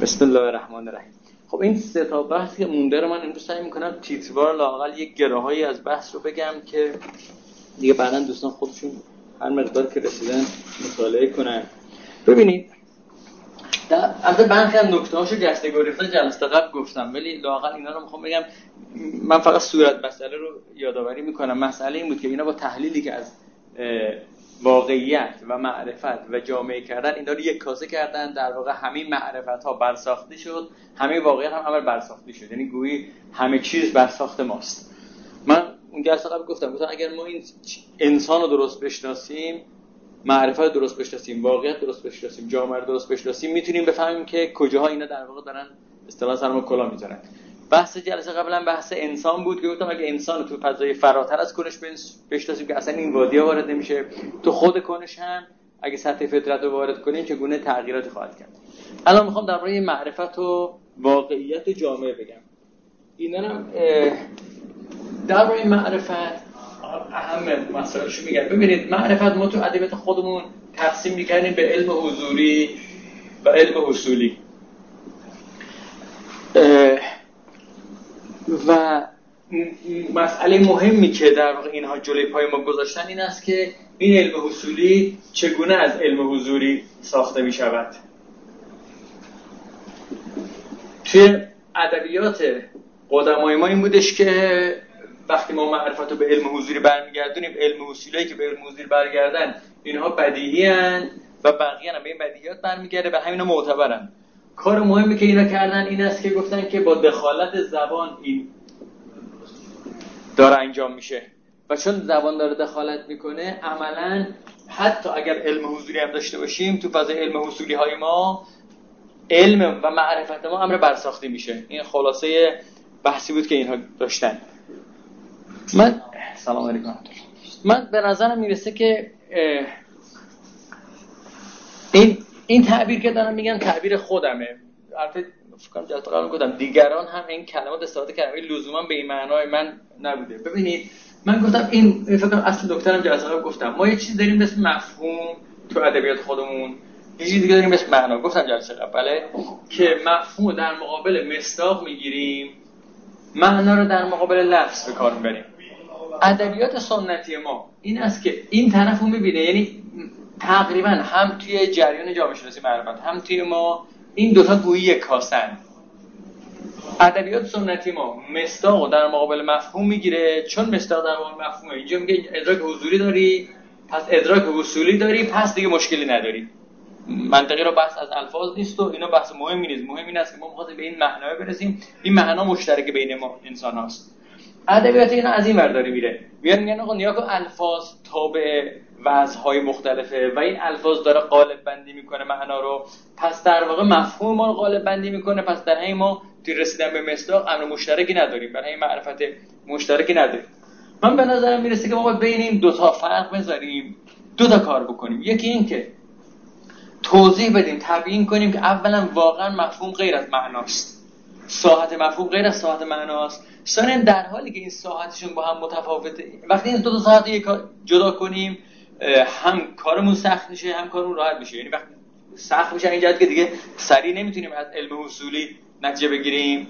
بسم الله الرحمن الرحیم. خب این سه تا بحثی که مونده رو من امروز سعی می‌کنم تیتروار لااقل یک گره‌هایی از بحث رو بگم که دیگه بعداً دوستان خودشون هر مقدار که رسیدن مطالعه کنن. ببینید البته برخی از نکته‌هاشو جسته گریخته جلسه قبل گفتم، ولی لااقل اینا رو می‌خوام بگم. من فقط صورت مسئله رو یادآوری می‌کنم. مسئله این بود که اینا با تحلیلی که از واقعیت و معرفت و جامعه کردن اینا رو یک کاسه کردن، در واقع همه معرفت‌ها برساخته شد، همه واقعیت هم برساخته شد، یعنی گویی همه چیز برساخت ماست. من اون جلسه قبل گفتم اگر ما این انسان رو درست بشناسیم، معرفت رو درست بشناسیم، واقعیت درست بشناسیم، جامعه رو درست بشناسیم، میتونیم بفهمیم که کجاها اینا در واقع دارن اصطلاحاً سرمون کلا میذارن. بحث جلسه قبلا بحث انسان بود که گفتم اگه انسان رو تو فضای فراتر از کنش بشناسیم که اصلا این وادی‌ها وارد نمیشه، تو خود کنش هم اگه سطح فطرت رو وارد کنیم چگونه تغییراتی خواهد کرد. الان میخوام درباره معرفت و واقعیت و جامعه بگم. اینا هم درباره معرفت اهم مسائلشو میگم. ببینید معرفت ما تو ادبیات خودمون تقسیم می‌کنیم به علم حضوری و علم حصولی. و مسئله مهمی که در واقع اینها جلوی پای ما گذاشتن این است که این علم حصولی چگونه از علم حضوری ساخته می شود. توی ادبیات قدمای ما این بودش که وقتی ما معرفت رو به علم حضوری برمیگردونیم، علم حصولی که به علم حضوری برگردن اینها بدیهی هستند و بقیه هم به این بدیهیات برمیگرده، به همینا معتبرن. کار مهمی که اینا کردن این است که گفتن که با دخالت زبان این داره انجام میشه و چون زبان داره دخالت میکنه عملاً حتی اگر علم حضوری هم داشته باشیم تو فضای علم حصولی های ما علم و معرفت ما امر برساخته میشه. این خلاصه بحثی بود که اینها داشتن. سلام علیکم. من به نظرم میرسه که این تعبیر که دارم میگم تعبیر خودمه. البته فکر کنم جلسه قبل گفتم دیگران هم این کلمات استفاده کردن ولی لزوما به این معنای من نبوده. ببینید من گفتم این فکر کنم اصل دکترم جلسه قبل گفتم ما یه چیز داریم مثل مفهوم تو ادبیات خودمون، یه چیز دیگه داریم مثل معنا. گفتم جلسه قبل که مفهوم در مقابل مصداق میگیریم، معنا رو در مقابل لفظ به کار میبریم. ادبیات سنتی ما این است که این طرفو میبینه، یعنی تقریبا هم توی جریان جامعه شناسی معرفت هم توی ما این دوتا گویی یک کاسن. ادبیات سنتی ما مصداق در مقابل مفهوم میگیره، چون مصداق در مقابل مفهومه اینجا میگه ادراک حضوری داری پس ادراک اصولی داری پس دیگه مشکلی نداری. منطقی رو بحث از الفاظ نیست و اینا بحث مهمی نیست. مهم این است که ما می‌خوایم به این معنا برسیم، این معنا مشترک بین ما انسان هاست. ادبیات اینا از این ور داره میره، میگن آقا نیا کن الفاظ تابع وضع‌های مختلفه و این الفاظ داره قالب بندی میکنه معنا رو، پس در واقع مفهوم ما رو قالب بندی میکنه، پس در همین ما توی رسیدن به مصداق امر مشترکی نداریم، برای این معرفت مشترکی نداریم. من به نظرم میرسه که ما باید بین این دو تا فرق بذاریم، دو تا کار بکنیم. یکی این که توضیح بدیم، تبیین کنیم که اولا واقعا مفهوم غیر از معناست، ساحت مفهوم غیر از ساحت معناست. ثانیا در حالی که این ساحتشون با هم متفاوته، وقتی این دو تا ساحت رو جدا کنیم هم کارمون سخت میشه هم کارمون راحت میشه. یعنی وقتی سخت میشه این جهت که دیگه سریع نمیتونیم از علم اصولی نتیجه بگیریم،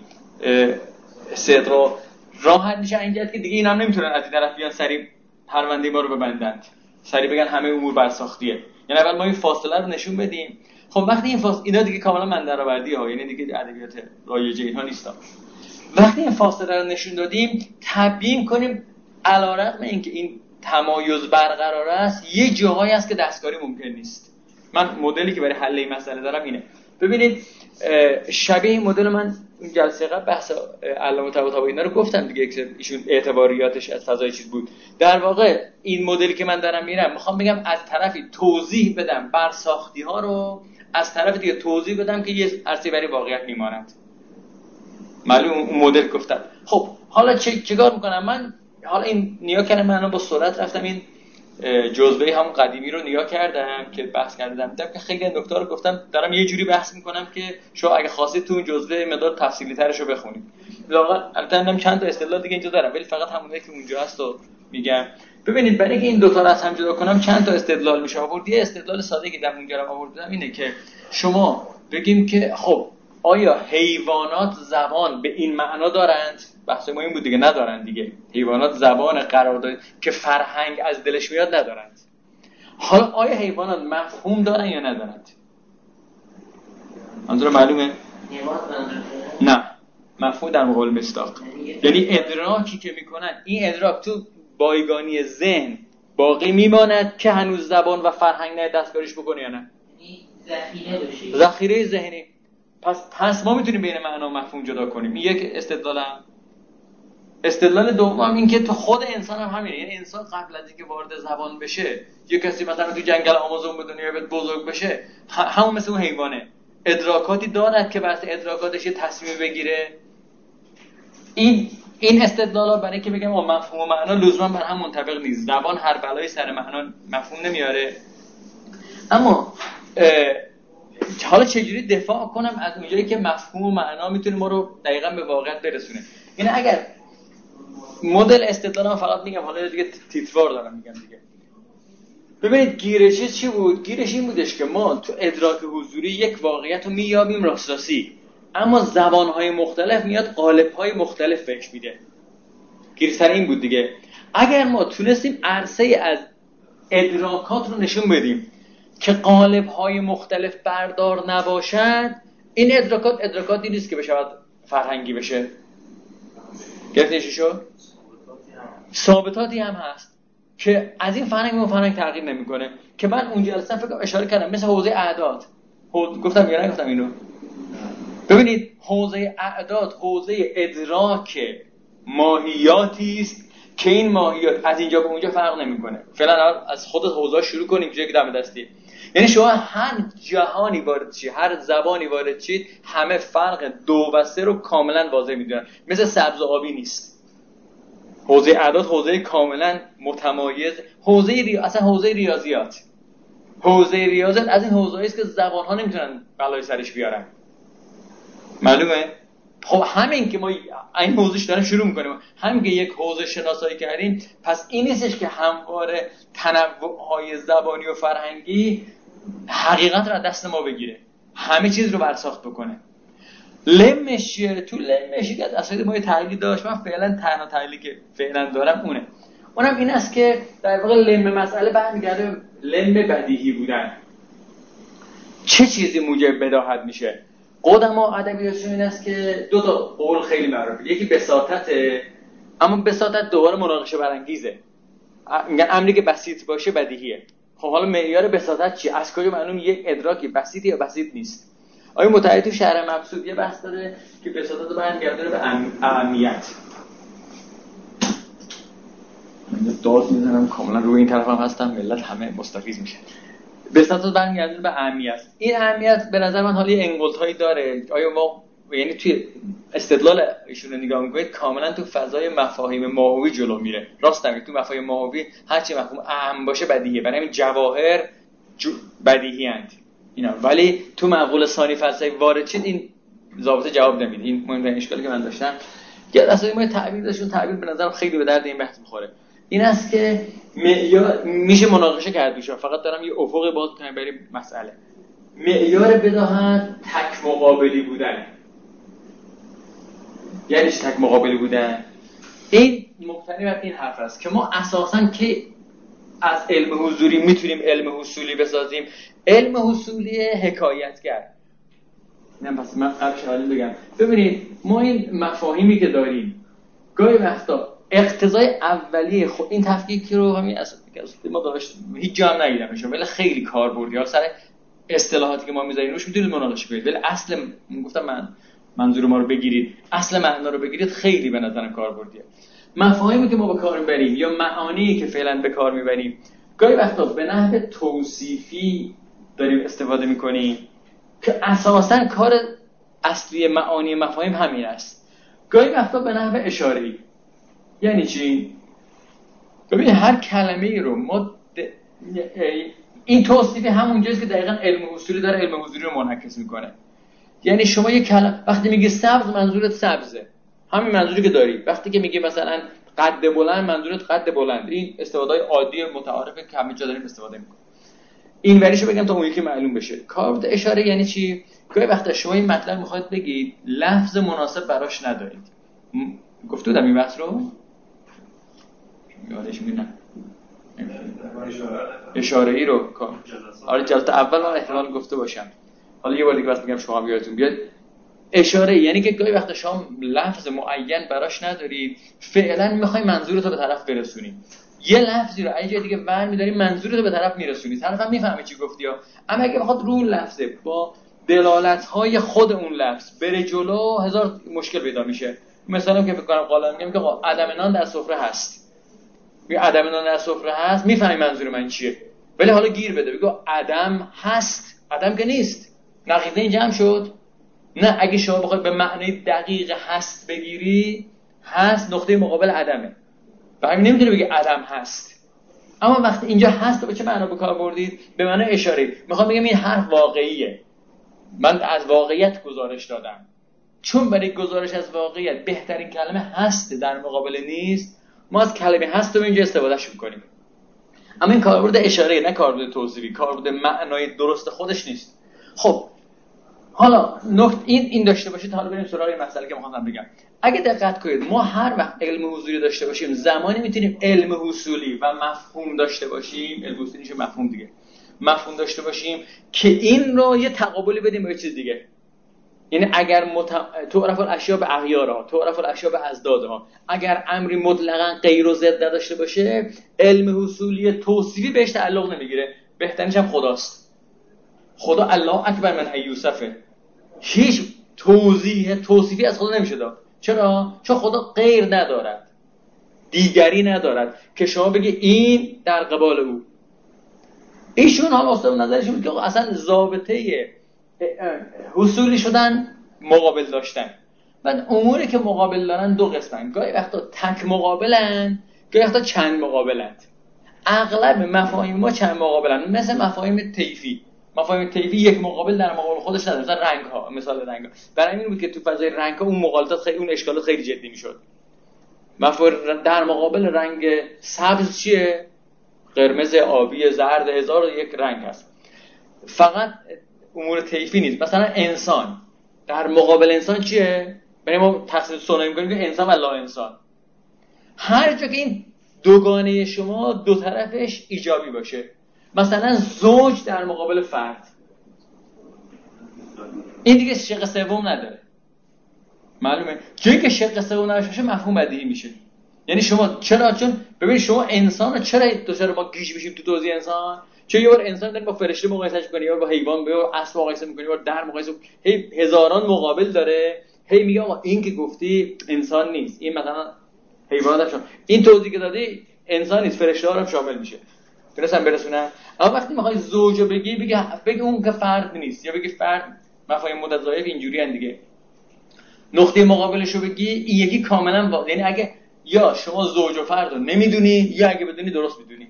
استدلال راحت میشه این جهت که دیگه اینا هم نمیتونن از این طرف بیان سریع پرونده ما رو ببندند، سریع بگن همه امور برساختیه. یعنی اول ما این فاصله رو نشون بدیم. خب وقتی این فاصله اینا دیگه کاملا مندرآوردی ها، یعنی دیگه ادبیات رایجه اینها نیست. وقتی این فاصله رو نشون دادیم تبیین کنیم علیرغم اینکه این تمایز برقرار است یه جاهایی هست که دستکاری ممکن نیست. من مدلی که برای حل این مسئله دارم اینه. ببینید شبیه این مدل من این جلسه قبل بحث علامه طباطبایی اینا رو گفتم دیگه، که ایشون اعتباریاتش از فضای چیز بود. در واقع این مدلی که من دارم میرم میخوام بگم از طرفی توضیح بدم برساختی ها رو، از طرف دیگه توضیح بدم که یه عرصه برای واقعیت میماند. معلوم اون مدل گفتم. خب حالا چیکار میکنم من؟ حالا این نیا کردم، من با سرعت رفتم این جزوه همون قدیمی رو نیا کردم که بحث کردم، دیدم که خیلی نکته رو گفتم دارم یه جوری بحث میکنم که شما اگه خواستید تو اون جزوه مقدار تفصیلی ترش رو بخونید. واقعا البته من چند تا اصطلاح دیگه اینجا دارم ولی فقط همونایی که اونجا هست رو میگم. ببینید برای اینکه این دو تا رو از هم جدا کنم چند تا استدلال میشه آورد. یه استدلال ساده که در اونجا آوردم اینه که شما بگیم که خب آیا حیوانات زبان به این معنا دارند؟ بحث ما این بود دیگه، ندارند دیگه. حیوانات زبان قرارداد که فرهنگ از دلش میاد ندارند. حالا آیا حیوانات مفهوم دارن یا ندارند؟ منظور معلومه؟ نه، مفهوم در مقابل مصداق، یعنی ادراکی که میکنن، این ادراک تو بایگانی ذهن باقی میماند که هنوز زبان و فرهنگ نه دستکاریش بکنه یا نه؟ ذخیره بشه، ذخیره ذهنی. پس ما میتونیم بین معنا و مفهوم جدا کنیم. این یک استدلالم. استدلال دوم این که تو خود انسان هم همینه، یعنی انسان قبل از اینکه وارد زبان بشه، یه کسی مثلا تو جنگل آمازون به دنیا بیاد بزرگ بشه، همون مثل اون حیوانه، ادراکاتی دارد که بحث ادراکاتش یه تصمیم بگیره. این استدلالا برای اینکه بگم مفهوم و معنا لزوما بر هم منطبق نیست. زبان هر بلایی سر معنا مفهوم نمیاره. اما حالا چجوری دفاع کنم از اونجایی که مفهوم و معنا میتونه ما رو دقیقاً به واقعیت برسونه؟ یعنی اگر مدل استدلالم فقط میگم، حالا دیگه تیتروار دارم میگم دیگه. ببینید گیرش چی بود؟ گیرش این بودش که ما تو ادراک حضوری یک واقعیت رو میابیم راستی، اما زبانهای مختلف میاد قالب‌های مختلف بهش میده. گیرسر این بود دیگه. اگر ما تونستیم عرصه از ادراکات رو نشون بدیم که قالب‌های مختلف بردار نباشد، این ادراکاتی نیست که بشود فرهنگی بشه. گرفتین چی شد؟ ثابتاتی هم هست که از این فرهنگ و فرهنگ تغییر نمیکنه، که من اونجا اصلا فکر اشاره کردم مثل حوزه اعداد. گفتم یا نگفتم اینو؟ ببینید حوزه اعداد حوزه ادراک ماهیاتی است که این ماهیات از اینجا به اونجا فرق نمیکنه. فعلا از خود حوزه شروع کنیم که دم دستی. یعنی شما هر جهانی وارد شید، هر زبانی وارد شید، همه فرق 2 و 3 رو کاملا واضح میدونن. مثل سبز و آبی نیست. حوزه اعداد حوزه کاملا متمایز، اصلا حوزه ریاضیات. حوزه ریاضیات از این حوزه‌ای است که زبان‌ها نمیتونن بلای سرش بیارن. معلومه؟ خب همین که ما این حوزهش داریم شروع میکنیم، همین که یک حوزه شناسایی کردیم، پس این نیستش که همواره تنوع‌های زبانی و فرهنگی حقیقت رو از دست ما بگیره، همه چیز رو برساخت بکنه. لمش تو لمش که اصلا ما یه تحلیل داشت، من فعلا تنها تحلیلی که فعلا دارم اونم این است که در واقع لم مسئله برمیگرده لم بدیهی بودن. چه چیزی موجب بداهت میشه؟ قدما ادبیاتشون این است که 2 تا قول خیلی معروفه، یکی بساطته، اما بساطت دوباره مناقشه برانگیزه. میگن امری که بسیط باشه بدیهیه. خب حالا معیار بساطت چی؟ از کجا معلوم یک ادراکی بسیطه یا بسیط نیست؟ آیا متعهد تو شرح مبسوط یه بحث داره که بساطت رو برمیگردونه به اهمیت. من داد میزنم کاملا روی این طرف هم هستم، ملت همه مستفیض میشه. بساطت برمیگردونه به اهمیت. این اهمیت به نظر من حالا یه انگلت‌هایی داره. آیا ما یعنی توی استدلال ایشون رو نگاه می‌کنید کاملا تو فضای مفاهیم ماهوی جلو میره. راست میگه، تو مفاهیم ماهوی هر چی مفهوم اهم باشه بدیهیه، برای همین جواهر بدیهی اند اینا، ولی تو معقول ثانی فلسفی وارد شد این ضابطه جواب نمیده. این مهمترین اشکالی که من داشتم که اصلا ما تعبیر داشتون، تعبیر به نظرم خیلی به درد این بحث می‌خوره. این است که معیار میشه مناقشه کرد میشه، فقط دارم یه افق باز کنم بریم مسئله. معیار بداهت تک مقابلی بودن. یعنی چی تک مقابلی بودن؟ این مبتنی بر این حرف است که ما اساساً که از علم حضوری میتونیم علم حصولی بسازیم. علم حصولی حکایتگر. نه پس من قبلش بگم. ببینید ما این مفاهیمی که داریم گاهی وقتا اقتضای اولیه خود این تفکیک رو همین اصلا ما داشت هیچ جا هم ندیدمش، ولی خیلی کاربردی ها سر اصطلاحاتی که ما میذاریم روش میتونید مناقشه کنید، ولی اصل گفتم من منظور ما رو بگیرید، اصل معنا رو بگیرید، خیلی به نظرم کاربردیه. مفاهیمی که ما به کار میبریم یا معانی که فعلا به کار میبریم گاهی وقتا به نحو توصیفی داریم استفاده میکنیم که اساساً کار اصلی معانی مفاهیم همین است. گاهی وقتا به نحو اشاره‌ای. یعنی چی؟ ببین هر کلمه‌ای رو ما این توصیفی همونجاست که دقیقاً علم اصولی داره علم حضوری رو منعکس میکنه. یعنی شما یک کلمه وقتی میگی سبز منظورت سبزه، همین منظوری که داری. وقتی که میگی مثلا قد بلند منظورت قد بلند. این استفاده‌های عادی متعارفه که همه جا داریم استفاده میکنیم. این وریشو بگم تا اون یکی معلوم بشه. کاربرد اشاره یعنی چی؟ گاهی وقتا شما این مطلب میخواید بگید لفظ مناسب براش ندارید. گفته بودم این بحث رو یادش میاد اشاره ای رو آره جلسه اول من احتمال گفته باشم، حالا یه بار دیگه واسه میگم شما بیارتون بیاد. اشاره یعنی که گاهی وقتا شما لفظ معین براش ندارید، فعلا میخوای منظورت رو به طرف برسونی، یه لفظی رو یه جای دیگه برمی‌داری منظورت رو به طرف میرسونی، طرف هم میفهمه چی گفتی ها. اما اگه بخواد رو لفظه با دلالت‌های خود اون لفظ بره جلو، هزار مشکل پیدا میشه. مثلا که فکر کنم قالا میگم که عدم نان در سفره هست، میگه عدم نان در سفره هست، میفهمی منظور من چیه، ولی حالا گیر بده بگو عدم هست، عدم که نیست، نقیضه این جمع شد. نه، اگه شما بخوای به معنی دقیق هست بگیری، هست نقطه مقابل عدمه، برای نمیتونه بگی عدم هست. اما وقتی اینجا هست به چه معنا به کار بردید؟ به معنی اشاره. میخوام بگم این حرف واقعیه، من از واقعیت گزارش دادم، چون برای گزارش از واقعیت بهترین کلمه هست در مقابل نیست، ما از کلمه هست رو اینجا استفادهش میکنیم. اما این کاربرد اشاره، نه کاربرد توصیفی، کاربرد معنای درست خودش نیست. خب حالا نکته این داشته باشید. حالا بریم سراغ این مسئله که می‌خوام بگم. اگه دقت کنید ما هر وقت علم حضوری داشته باشیم، زمانی میتونیم علم حصولی و مفهوم داشته باشیم، علم حصولی میشه مفهوم دیگه، مفهوم داشته باشیم که این رو یه تقابلی بدیم با یه چیز دیگه. یعنی اگر تعرف الاشیاء به اغیارها، تعرف الاشیاء به ازدادها، اگر امری مطلقاً غیر و ضد نداشته باشه، علم حصولی توصیفی بهش تعلق نمیگیره. بهترینش هم خداست. خدا الله اکبر من یوسفه، هیچ توصیفی از خدا نمیشه داد. چرا؟ چون خدا غیر ندارد، دیگری ندارد که شما بگی این در قبال او. ایشون هم اصلا نظرشون بود که اصلا ضابطه حصولی شدن مقابل داشتن. بعد اموری که مقابل دارن دو قسمن، گاهی وقتا تک مقابلن، گاهی وقتا چند مقابلند. اغلب مفاهیم ما چند مقابلن، مثل مفاهیم طیفی. مفاهیم طیفی یک مقابل در مقابل خودش نداره. مثلا رنگ ها، مثال رنگ ها، برای این بود که تو فضای رنگ ها اون مغالطات خیلی، اون اشکالات خیلی جدی میشد. مفاهیم در مقابل رنگ سبز چیه؟ قرمز، آبی، زرد، هزار و یک رنگ هست. فقط امور طیفی نیست. مثلا انسان در مقابل انسان چیه؟ برای ما تقسیم ثنایی می‌کنیم که انسان و لا انسان. هر جا که این دوگانه شما دو طرفش ایجابی باشه، مثلا زوج در مقابل فرد، این دیگه شق سوم نداره. معلومه جایی که شق سوم نشه مفهوم بدیهی میشه. یعنی شما چرا؟ چون ببین شما انسان رو چرا دوچار ما گیج بشیم تو توضیح انسان؟ چون یه بار انسان داریم با فرشته مقایسهش می‌کنیم، یا با حیوان، با اسب مقایسه می‌کنیم، یا در مقایسه، هی هزاران مقابل داره، هی میگه آقا این که گفتی انسان نیست، این مثلا حیوانات هم این توضیح که دادی انسان نیست، فرشته ها هم شامل میشه. درستم برسونن. اما وقتی میخوای زوجو بگی اون که فرد نیست، یا بگی فرد، مفاهیم متضایف اینجوری ان دیگه. نقطه مقابلشو بگی این یکی کاملا واضحه. یعنی اگه یا شما زوج و فرد رو نمیدونی، یا اگه بدونی درست میدونی.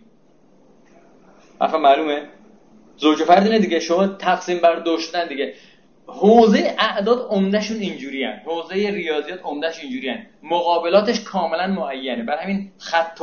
حرفم معلومه؟ زوج و فرد اینه دیگه، شما تقسیم بر دو شدن دیگه. حوزه اعداد عمدهشون اینجوریه، حوزه ریاضیات عمدهش اینجوریه، مقابلاتش کاملا معینه. برای همین خط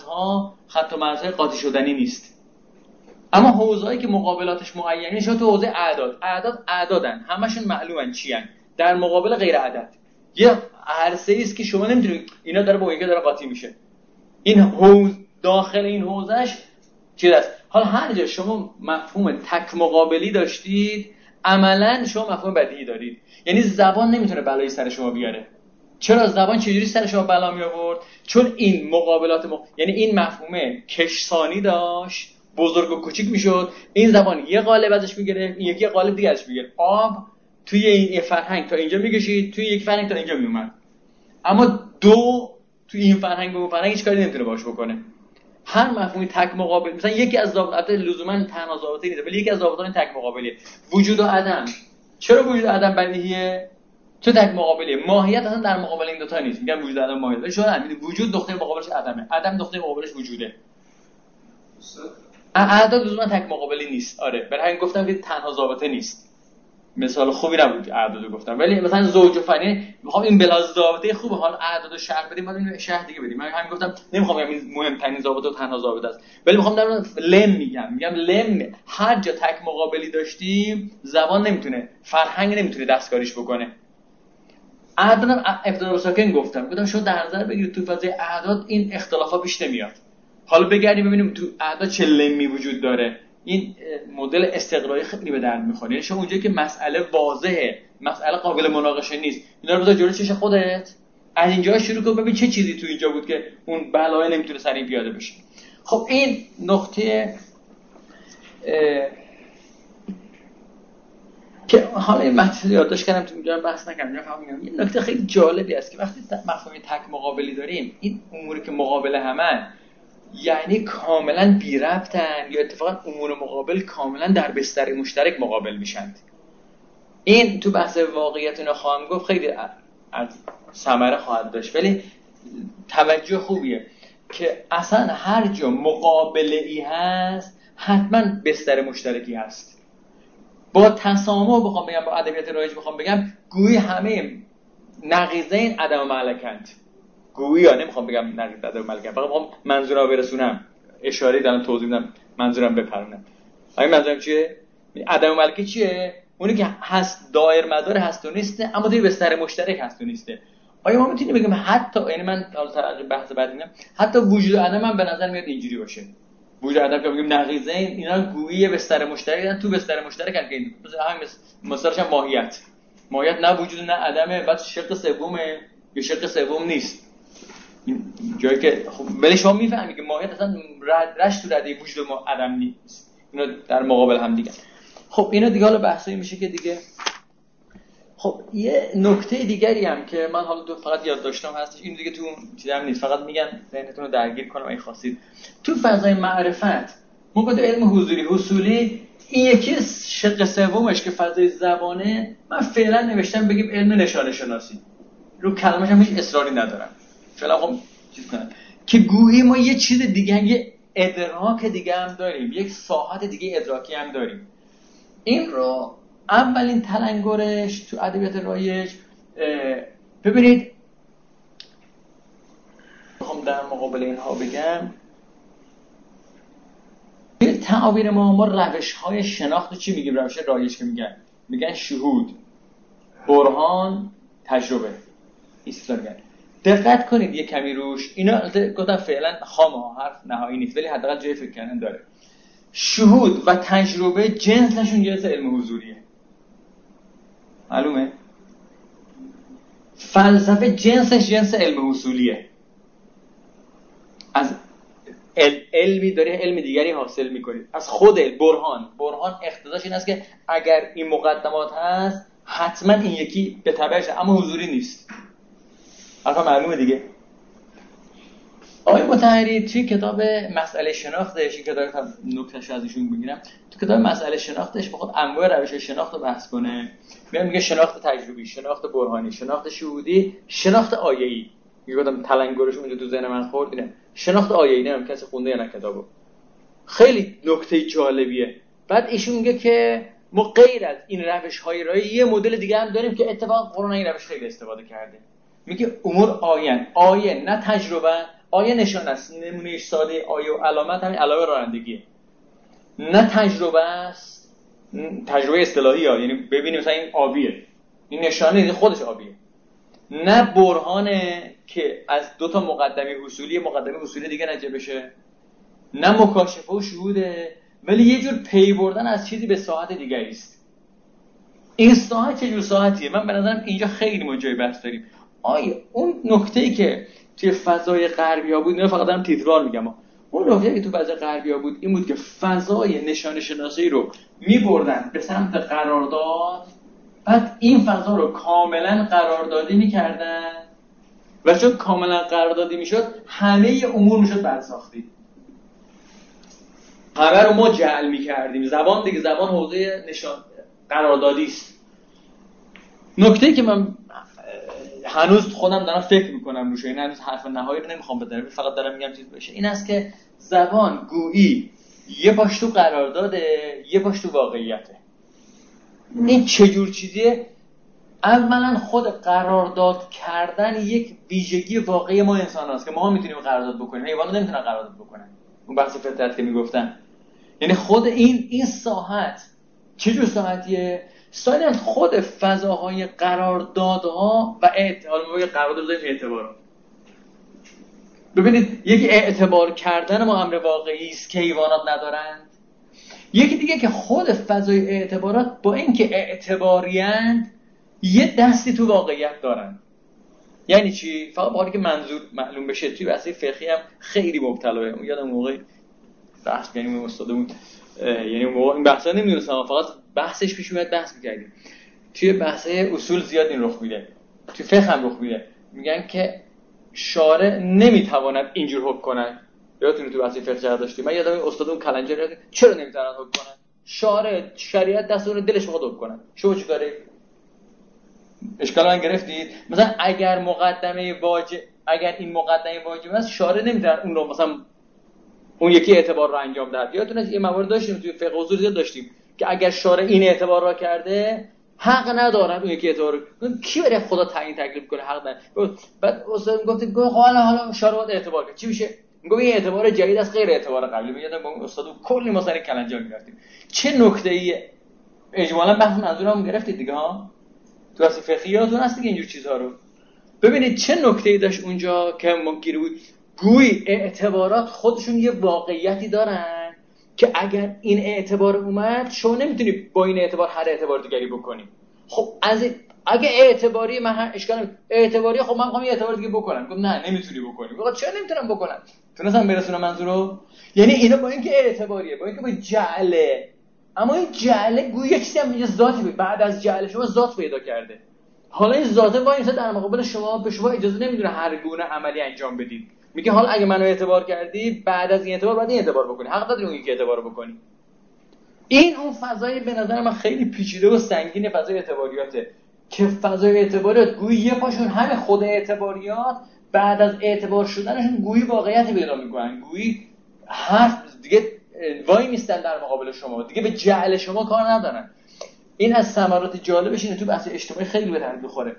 و مرزهای قاطی شدنی نیست. اما حوزه‌ای که مقابلاتش معینه شده تو حوزه اعدادن، همشون معلومن چی ان، در مقابل غیر عدد. یه عرصه‌ای است که شما نمی‌دونید اینا داره با یکی داره قاطی میشه. این حوزه داخل این حوزهش چی است؟ حالا هر جا شما مفهوم تک مقابلی داشتید، عملاً شما مفهوم بدیهی دارید. یعنی زبان نمیتونه بلایی سر شما بیاره. چرا؟ زبان چجوری سر شما بلا می آورد؟ چون این مقابلات یعنی این مفهومه کشسانی داشت، بزرگ و کوچیک میشد. این زبان یه قالب ازش میگیره، این یکی قالب دیگه ازش میگیره. آب توی این فرهنگ تا اینجا میکشید، توی یک فرهنگ تا اینجا میومد. اما دو توی این فرهنگ و اون فرهنگ هیچ کاری نمیتونه باش بکنه. هر مفهومی تک مقابل، مثلا یکی از ضوابط لزوما تنها ضابطه نیست، ولی یکی از ضوابط تک مقابلیه. وجود و عدم. چرا وجود و عدم بدیهیه؟ چون تک مقابلیه. ماهیت اصلا در مقابل این دو تا نیست. میگم وجود و عدم ماهیت. شما همین وجود نقطه مقابلش عدمه، عدم نقطه مقابلش وجوده. اعداد لزوما تک مقابلی نیست. آره، برای همین گفتم که تنها ضابطه نیست. مثال خوبی نبود اعدادو گفتم، ولی مثلا زوج و فنی میخوام این بلاز ضابطه خوبه، حالا اعدادو شرح بدیم، بعد این شرح دیگه بدیم. من همین گفتم نمیخوام بگم این مهمترین ضابطه و تنها ضابطه است، ولی میخوام در لم میگم لم هر جا تک مقابلی داشتیم زبان نمیتونه، فرهنگ نمیتونه دستکاریش بکنه. اعدادم ابتدا ساکن گفتم شما در نظر بگیرید تو فضای اعداد این اختلافا پیش نمیاد. حالا بگردیم ببینیم تو اعداد چه لمی وجود داره. این مدل استقرایی خیلی به درد میخوره. یعنی شما اونجایی که مسئله واضحه، مسئله قابل مناقشه نیست، اینا رو بذار جلوی چش خودت، از اینجا شروع کن ببین چه چیزی تو اینجا بود که اون بلای نمیتونه سریع پیاده بشه. خب این نقطه که حالا این مطلب یادداشت کردم تو اینجا بحث نکنم، فهمیدم این نکته خیلی جالبی است که وقتی مفهوم تک مقابلی داریم، این اموری که مقابل همن یعنی کاملا بی ربطن یا اتفاقا امور مقابل کاملا در بستر مشترک مقابل میشن. این تو بحث واقعیت اینا خواهم گفت خیلی از ثمره خواهد داشت، ولی توجه خوبیه که اصلا هر جا مقابله ای هست حتما بستر مشترکی هست. با تسامح بخوام بگم، با ادبیات رایج بخوام بگم، گویی همه نقیضین عدم معلکند. گویی ها نمیخوام بگم نقیض عدم معلکند، فقط میخوام منظورم برسونم، اشاره دارم توضیح میدم، منظورم بپرونم. این منظورم چیه؟ عدم معلکه چیه؟ اونی که هست دایر مدار هست و نیسته، اما توی بستر مشترک هست و نیسته. آیا ما میتونیم بگیم حتی، یعنی من حالا بحث بعد میگم، حتی وجود عدم من به نظر میاد اینجوری باشه. وجود عدم که میگیم نقیضین، اینا گویی بستر مشترکن، تو بستر مشترکن که همین مثالش هم ماهیت نه وجود نه عدمه، بعد شق سومه یا شق سوم نیست. این جایی که خب ولی شما میفهمید که ماهیت اصلا رشت تو رده وجود ما عدم نیست، اینا در مقابل هم دیگه. خب اینا دیگه حالا بحثایی میشه که دیگه. خب یه نکته دیگری هم که من حالا فقط یاد داشتم هستش، این دیگه تو چیزام نیست، فقط میگم ذهنتون رو درگیر کنم اگه خواستید. تو فضای معرفت موقع علم حضوری حصولی، این یکی شق سومش که فضای زبانه، من فعلا نوشتم بگیم علم نشانه شناسی، رو کلمه‌ش هم هیچ اصراری ندارم فعلا. خب چیز کنم که گویی ما یه چیز دیگه، یه ادراک دیگه هم داریم، یک ساحت دیگه ادراکی هم داریم. این رو اولین تلنگرش تو ادبیات رایج ببینید، میخوام در مقابل اینها بگم به تعابیر ما روش‌های شناخت چی میگیم؟ روش رایج که میگن شهود، برهان، تجربه. ایستادن دقت کنید یه کمی روش. اینا گفتم فعلا خامه، حرف نهایی نیست، ولی حداقل جای فکر کردن داره. شهود و تجربه جنسشون جنس علم حضوریه، معلومه؟ فلسفه جنسش جنس علم اصولیه. از علمی داری علم دیگری حاصل میکنید. از خود برهان اقتضاش این است که اگر این مقدمات هست حتما این یکی به تبعش، اما حضوری نیست. حرفا معلومه دیگه. آقای مطهری توی کتاب مسئله شناختش، این کتاب نکتهش از ایشون بگیرم، تو کتاب مسئله شناختش بخواد انواع روش شناخت رو بحث کنه، میگه شناخت تجربی، شناخت برهانی، شناخت شهودی، شناخت آیه‌ای. میگم تلنگرش اونجا تو ذهن من خورد اینه. شناخت آیه‌ای، نمیدونم کسی خونده یا نه کتابو. خیلی نکته جالبیه. بعد ایشون میگه که ما غیر از این روش‌های رایی یه مدل دیگه هم داریم که اتفاقا قرآن این روش خیلی استفاده کرده. میگه امور آیه نه تجربه. آیه نشان است، نمونه ساده آیه و علامت همین علامه رانندگیه. نه تجربه است، تجربه اصطلاحی ها، یعنی ببینیم مثلا این آبیه، این نشانه خودش آبیه. نه برهانه که از دو تا مقدمه حصولی دیگه نتیجه بشه. نه مکاشفه و شهوده، ولی یه جور پی بردن از چیزی به ساحت دیگری است. این ساحت چه جور ساحتیه؟ من به نظرم اینجا خیلی ما جای بحث داریم. آیا اون نکته‌ای که توی فضای غربی‌ها بود، نه فقط دارم تیتروار میگم، اون نکته‌ای که تو فضای غربی‌ها بود این بود که فضای نشانه شناسی رو می‌بردن به سمت قرارداد، بعد این فضا رو کاملا قراردادی می‌کردن و چون کاملا قراردادی می‌شد همه امور می‌شد برساختی. همه رو ما جعل می‌کردیم. زبان دیگه، زبان حوزه قراردادی است. نکته‌ای که من هنوز خودم دارم فکر میکنم روش، این هنوز حرف نهایی رو نمیخوام بزنم، فقط دارم میگم چیز بشه، این است که زبان گویی یه پاش تو قرارداده، یه پاش تو واقعیته. این چجور چیزیه؟ اولا خود قرارداد کردن یک ویژگی واقعی ما انسان هست که ما میتونیم قرارداد بکنیم، حیوانات نمیتونن قرارداد بکنن. اون بحث فطرت که میگفتن، یعنی خود این ساحت چجور ساحتیه؟ ساحت خود فضاهای قراردادها و قرارداد اعتبار. ببینید یکی اعتبار کردن ما امر واقعی است که حیوانات ندارند، یکی دیگه که خود فضای اعتبارات با اینکه اعتباریند یه دستی تو واقعیت دارن. یعنی چی؟ فقط با حالی که منظور معلوم بشه، توی بحث فقهی هم خیلی مبتلاه. اون یادم موقع بحث یعنی استادمون، یعنی موقع این بحثا نمیدونستم، فقط بحثش پیش اومد بحث می‌کردیم. توی بحث اصول زیاد این رخ میده، توی فقه هم رخ میده. میگن که شارع نمیتواند اینجور حکم کنه. یادتونه تو بحث فقه چقدر داشتیم؟ من یادم استادمون کلنجر چرا نمیتونن حکم کنن؟ شریعت دست اون دلش بخواد حکم کنه. شما چیکاره؟ اشکال من گرفتید؟ مثلا اگر این مقدمه واجب است، شارع نمیتونه اون رو مثلا اون یکی اعتبار رو انجام داد. یادتونه یه موارد داشتیم توی فقه اصول زیاد داشتیم که اگر شارع این اعتبار را کرده حق ندارن اون یکی اعتبار رو. کی برای خدا تعیین تکلیف کنه؟ حق نداره. بعد استاد میگفت حالا شارع باید اعتبار کنه. چی میشه؟ میگم این اعتبار جدید است غیر اعتبار قبلی. میگم با اون استاد کلی مسئله کلنجار می‌رفتیم. چه نکته‌ای اجمالاً بحث منظورم گرفتید دیگه ها؟ تو اصل فقهیاتون هست دیگه اینجور چیزها رو. ببینید چه نکته‌ای داشت اونجا که ممکنه بود گویی اعتبارات خودشون یه واقعیتی دارن که اگر این اعتبار اومد شما نمیتونی با این اعتبار هر اعتبار دیگری بکنی. خب اگه اعتباری من اشکال اعتباری، خب من میخوام یه اعتبار دیگه بکنم. گفت نه نمیتونی بکنی. گفت چرا نمیتونم بکنم؟ تونستم برسونم منظورو. یعنی اینا با اینکه اعتباریه، با اینکه با جعله، اما این جعله گویا یه چیزی هم یه ذاتی بود. بعد از جعله شما ذات پیدا کرده. حالا این ذات وای میسه در مقابل شما، به شما اجازه نمیدونه هر گونه عملی انجام بدید. میگه حالا اگه منو اعتبار کردی، بعد از این اعتبار باید این اعتبار بکنی. حق نداری اون یکی اعتبار بکنی. این اون فضای به نظر من خیلی پیچیده و سنگین فضای اعتباریاته که فضای اعتباریات گویی یه پاشون همه خود اعتباریات بعد از اعتبار شدنشون گویی واقعیت پیدا میکنن. گویی حرف دیگه وای میستن در مقابل شما، دیگه به جعل شما کار ندارن. این از ثمرات جالبش اینه تو بحث اجتماعی خیلی به درد میخوره.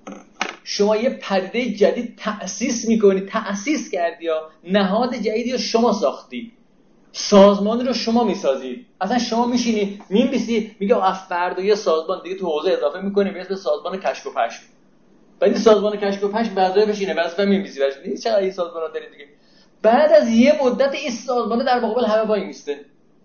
شما یه پدیده جدید تأسیس میکنی، تأسیس کردی یا نهاد جدیدی رو شما ساختی، سازمان رو شما میسازی. اصلا شما میشینی می‌نویسی میگه فردا یه سازمان دیگه تو حوزه اضافه میکنی به اسم سازمان کشف و پشم. بعد این سازمان کشف و پشم وظایفش بشینه وظیفه می‌نویسی واسه چقدر این سازمان داره دیگه. بعد از یه مدت این سازمان در مقابل همه وای میسته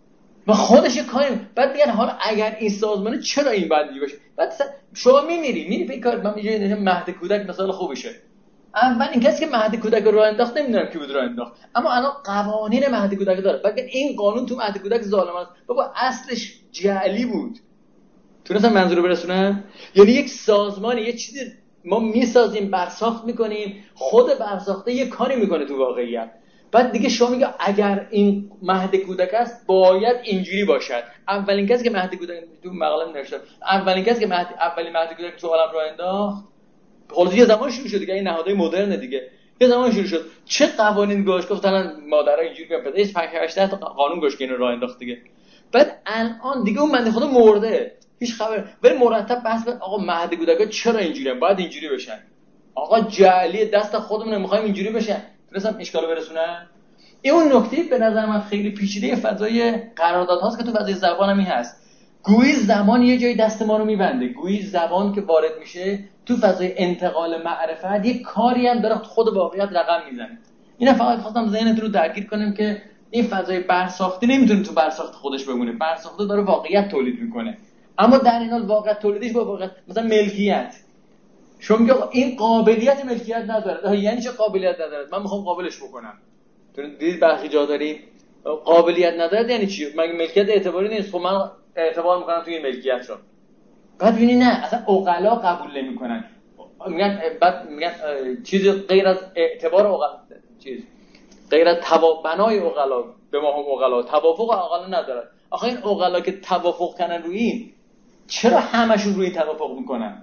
و خودش کاری. بعد میگن حالا اگر این سازمانه چرا این باید دیگه باشه؟ بعد شما میری به کار. من میگم مهد کودک مثال خوبشه. اول این کسی که مهد کودک رو راه انداخت نمیدونم کی بود راه انداخت، اما الان قوانین مهد کودک داره. بعد این قانون تو مهد کودک ظالم است. بابا اصلش جعلی بود. تونستم منظور رو برسونم؟ یعنی یک سازمان یه چیزی ما میسازیم، برساخت میکنیم، خود برساخته یه کاری میکنه تو واقعیت. بعد دیگه شما میگه اگر این مهد کودک است باید اینجوری باشد. اولین کسی که مهد کودک تو مقاله نوشته، اولین کسی که اولین مهد کودک تو عالم راه انداخت، خلاص یه زمان شروع شد دیگه. این نهادهای مدرن دیگه یه زمان شروع شد. چه قوانین گوش گفتن مادرها اینجوری میگن، پدرش 5 تا قانون گوش که اینو راه انداخت دیگه. بعد الان دیگه اون بنده خدا مرده، هیچ خبر. ولی مرتب بحث آقا مهد کودکا چرا اینجوریه، باید اینجوری بشن. آقا جعلی دست خودمون میخوایم اینجوری بشن. تونستم اشکالو برسونم. این اون نکته به نظر من خیلی پیچیده فضای قرارداد هاست که تو فضای زبان هم این هست. گویی زبان یه جای دست ما رو میبنده. گویی زبان که وارد میشه تو فضای انتقال معرفت یه کاری هم داره خود واقعیت رقم میزنه. اینا فقط خواستم ذهنتون رو درگیر کنم که این فضای برساخته نمیتونه تو برساخته خودش بمونه. برساخته داره واقعیت تولید میکنه، اما در این حال واقعیت تولیدش با واقعیت، مثلا ملکیت، شما میگه این قابلیت ملکیت نداره. یعنی چه قابلیت نداره؟ من میخوام قابلش بکنم. تو دید برخی جا داریم قابلیت نداره. یعنی چی؟ مگه ملکیت اعتباری نیست؟ خب من اعتبار میکنم توی این ملکیت رو. بعد ببینی نه اصلا عقلا قبول نمیکنن. میگن بعد میگن چیزی غیر از اعتبار عقلا، چیز غیر از بنای عقلا به ما هم عقلا توافق عقلا نداره. آخه این عقلا که توافق کنن روی این، چرا همشون روی این توافق میکنن؟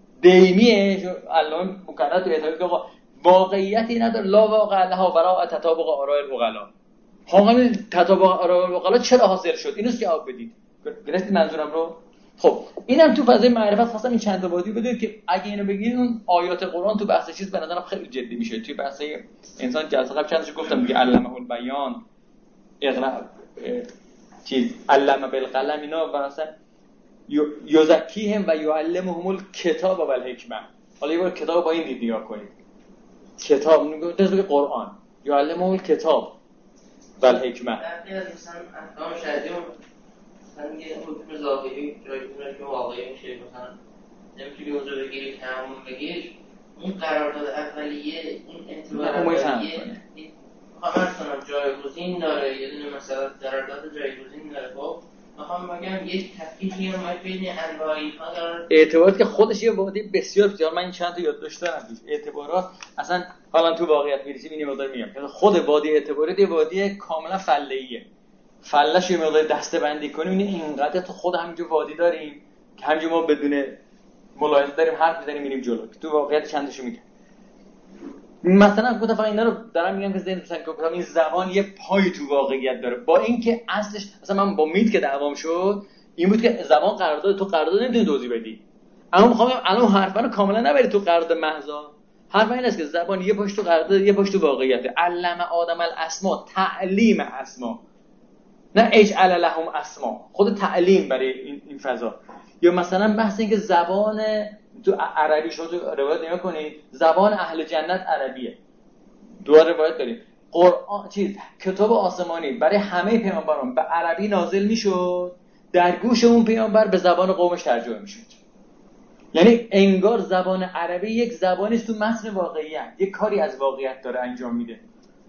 دیمیه الان مقررات تو اعتبار که واقعیتی نداره. لا واقع لها وراء تطابق آراء العقلا. همین تطابق آراء العقلا چرا حاصل شد؟ اینو جواب بدید. گرفتید منظورم رو؟ خب اینم تو فضای معرفت خواستم این چند تا وادی بدونید که اگه اینو بگید اون آیات قرآن تو بحث چیز به نظرم خیلی جدی میشه. توی بحث انسان جلسه قبل چندش گفتم دیگه، علمه البیان، اقرا، چیز علم بالقلم، اینا مثلا یزکیهم و یعلمهم الکتاب و الحکمه. حالا یه بار کتاب با این دید نگاه کنید، کتاب میگه قرآن، یعلمهم الکتاب و الحکمه. مثلا احکام شرعی مثلا میگه حکم ظاهری جایگونه که واقعی میشه، مثلا نمیتونی موضوع بگیری که همون بگیر، اون قرارداد اولیه این اعتبار اولیه خواهم کنم جایگزین داره، یه دونه مثلا قرارداد جایگزین داره. خب میخوام بگم یک تفکیکی هم بین انواع اینها داره. اعتبارات که خودش یه وادی بسیار بسیار، من این چند تا یادداشت دارم توش اعتبارات اصلا حالا تو واقعیت میرسیم این مقدار میگم خود وادی اعتبارات یه وادی کاملا فله‌ایه. فله‌ش یه مقدار دسته‌بندی کنیم این اینقدر تو خود همینجور وادی داریم که همینجور ما بدون ملاحظه داریم حرف می‌زنیم میریم جلو. تو واقعیت چندشو میگم. مثلا گفتم اینا رو دارم میگم که ذهن دوستان که این زبان یه پای تو واقعیت داره، با اینکه اصلش مثلا من با مید که دعوام شد این بود که زبان قرارداد، تو قرارداد نمیتونی توضیح بدی. اما میخوام بگم الان حرفا رو کاملا نبری تو قرارداد محضا. حرف این است که زبان یه پاش تو قرارداد، یه پاش تو واقعیت. علم آدم الاسماء، تعلیم اسما، نه اجعل لهم اسما، خود تعلیم برای این فضا. یا مثلا بحث این که زبان تو عربی شما تو روایت نگاه کنید، زبان اهل جنت عربیه. دو روایت داریم. قرآن کتاب آسمانی برای همه پیامبران به عربی نازل میشد، در گوش اون پیامبر به زبان قومش ترجمه میشد. یعنی انگار زبان عربی یک زبانی است تو متن واقعیت، یک کاری از واقعیت داره انجام میده.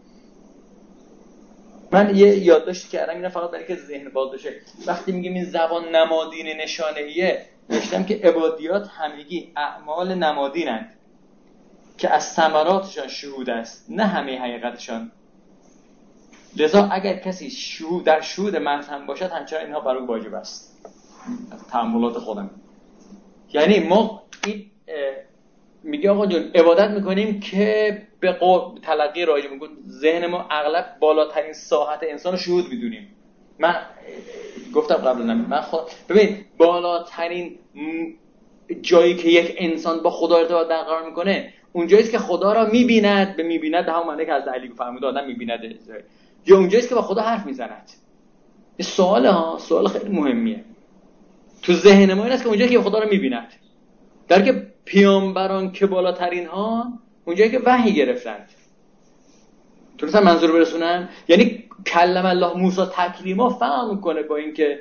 من یه یادداشتی کردم اینا فقط برای که ذهن باز بشه. وقتی میگیم این زبان نمادین نشانه‌ایه، نوشتم که عبادیات همگی اعمال نمادینند که از ثمراتشان شهود است، نه همه حقیقتشان. لذا اگر کسی در شهود محض هم باشد همچنان اینها بر او واجب است. از تأملات خودم. یعنی ما این میگه آقا جون عبادت میکنیم که به تلقی راجع میگه ذهن ما اغلب بالاترین ساحت انسان رو شهود میدونیم. من گفتم قبلا من ببین بالاترین جایی که یک انسان با خدا ارتباط برقرار میکنه اونجاییست که خدا را میبیند. به میبیند همون معنی که از علی فرمود آدم میبیند، یا اونجاییست که با خدا حرف میزند. این سوال خیلی مهمیه تو ذهن ما، این است که اونجایی که خدا را میبیند، در که پیامبران که بالاترین ها اونجایی که وحی گرفتند. درسته منظور برسونم؟ یعنی کلم الله موسی تکلیما فهم میکنه با اینکه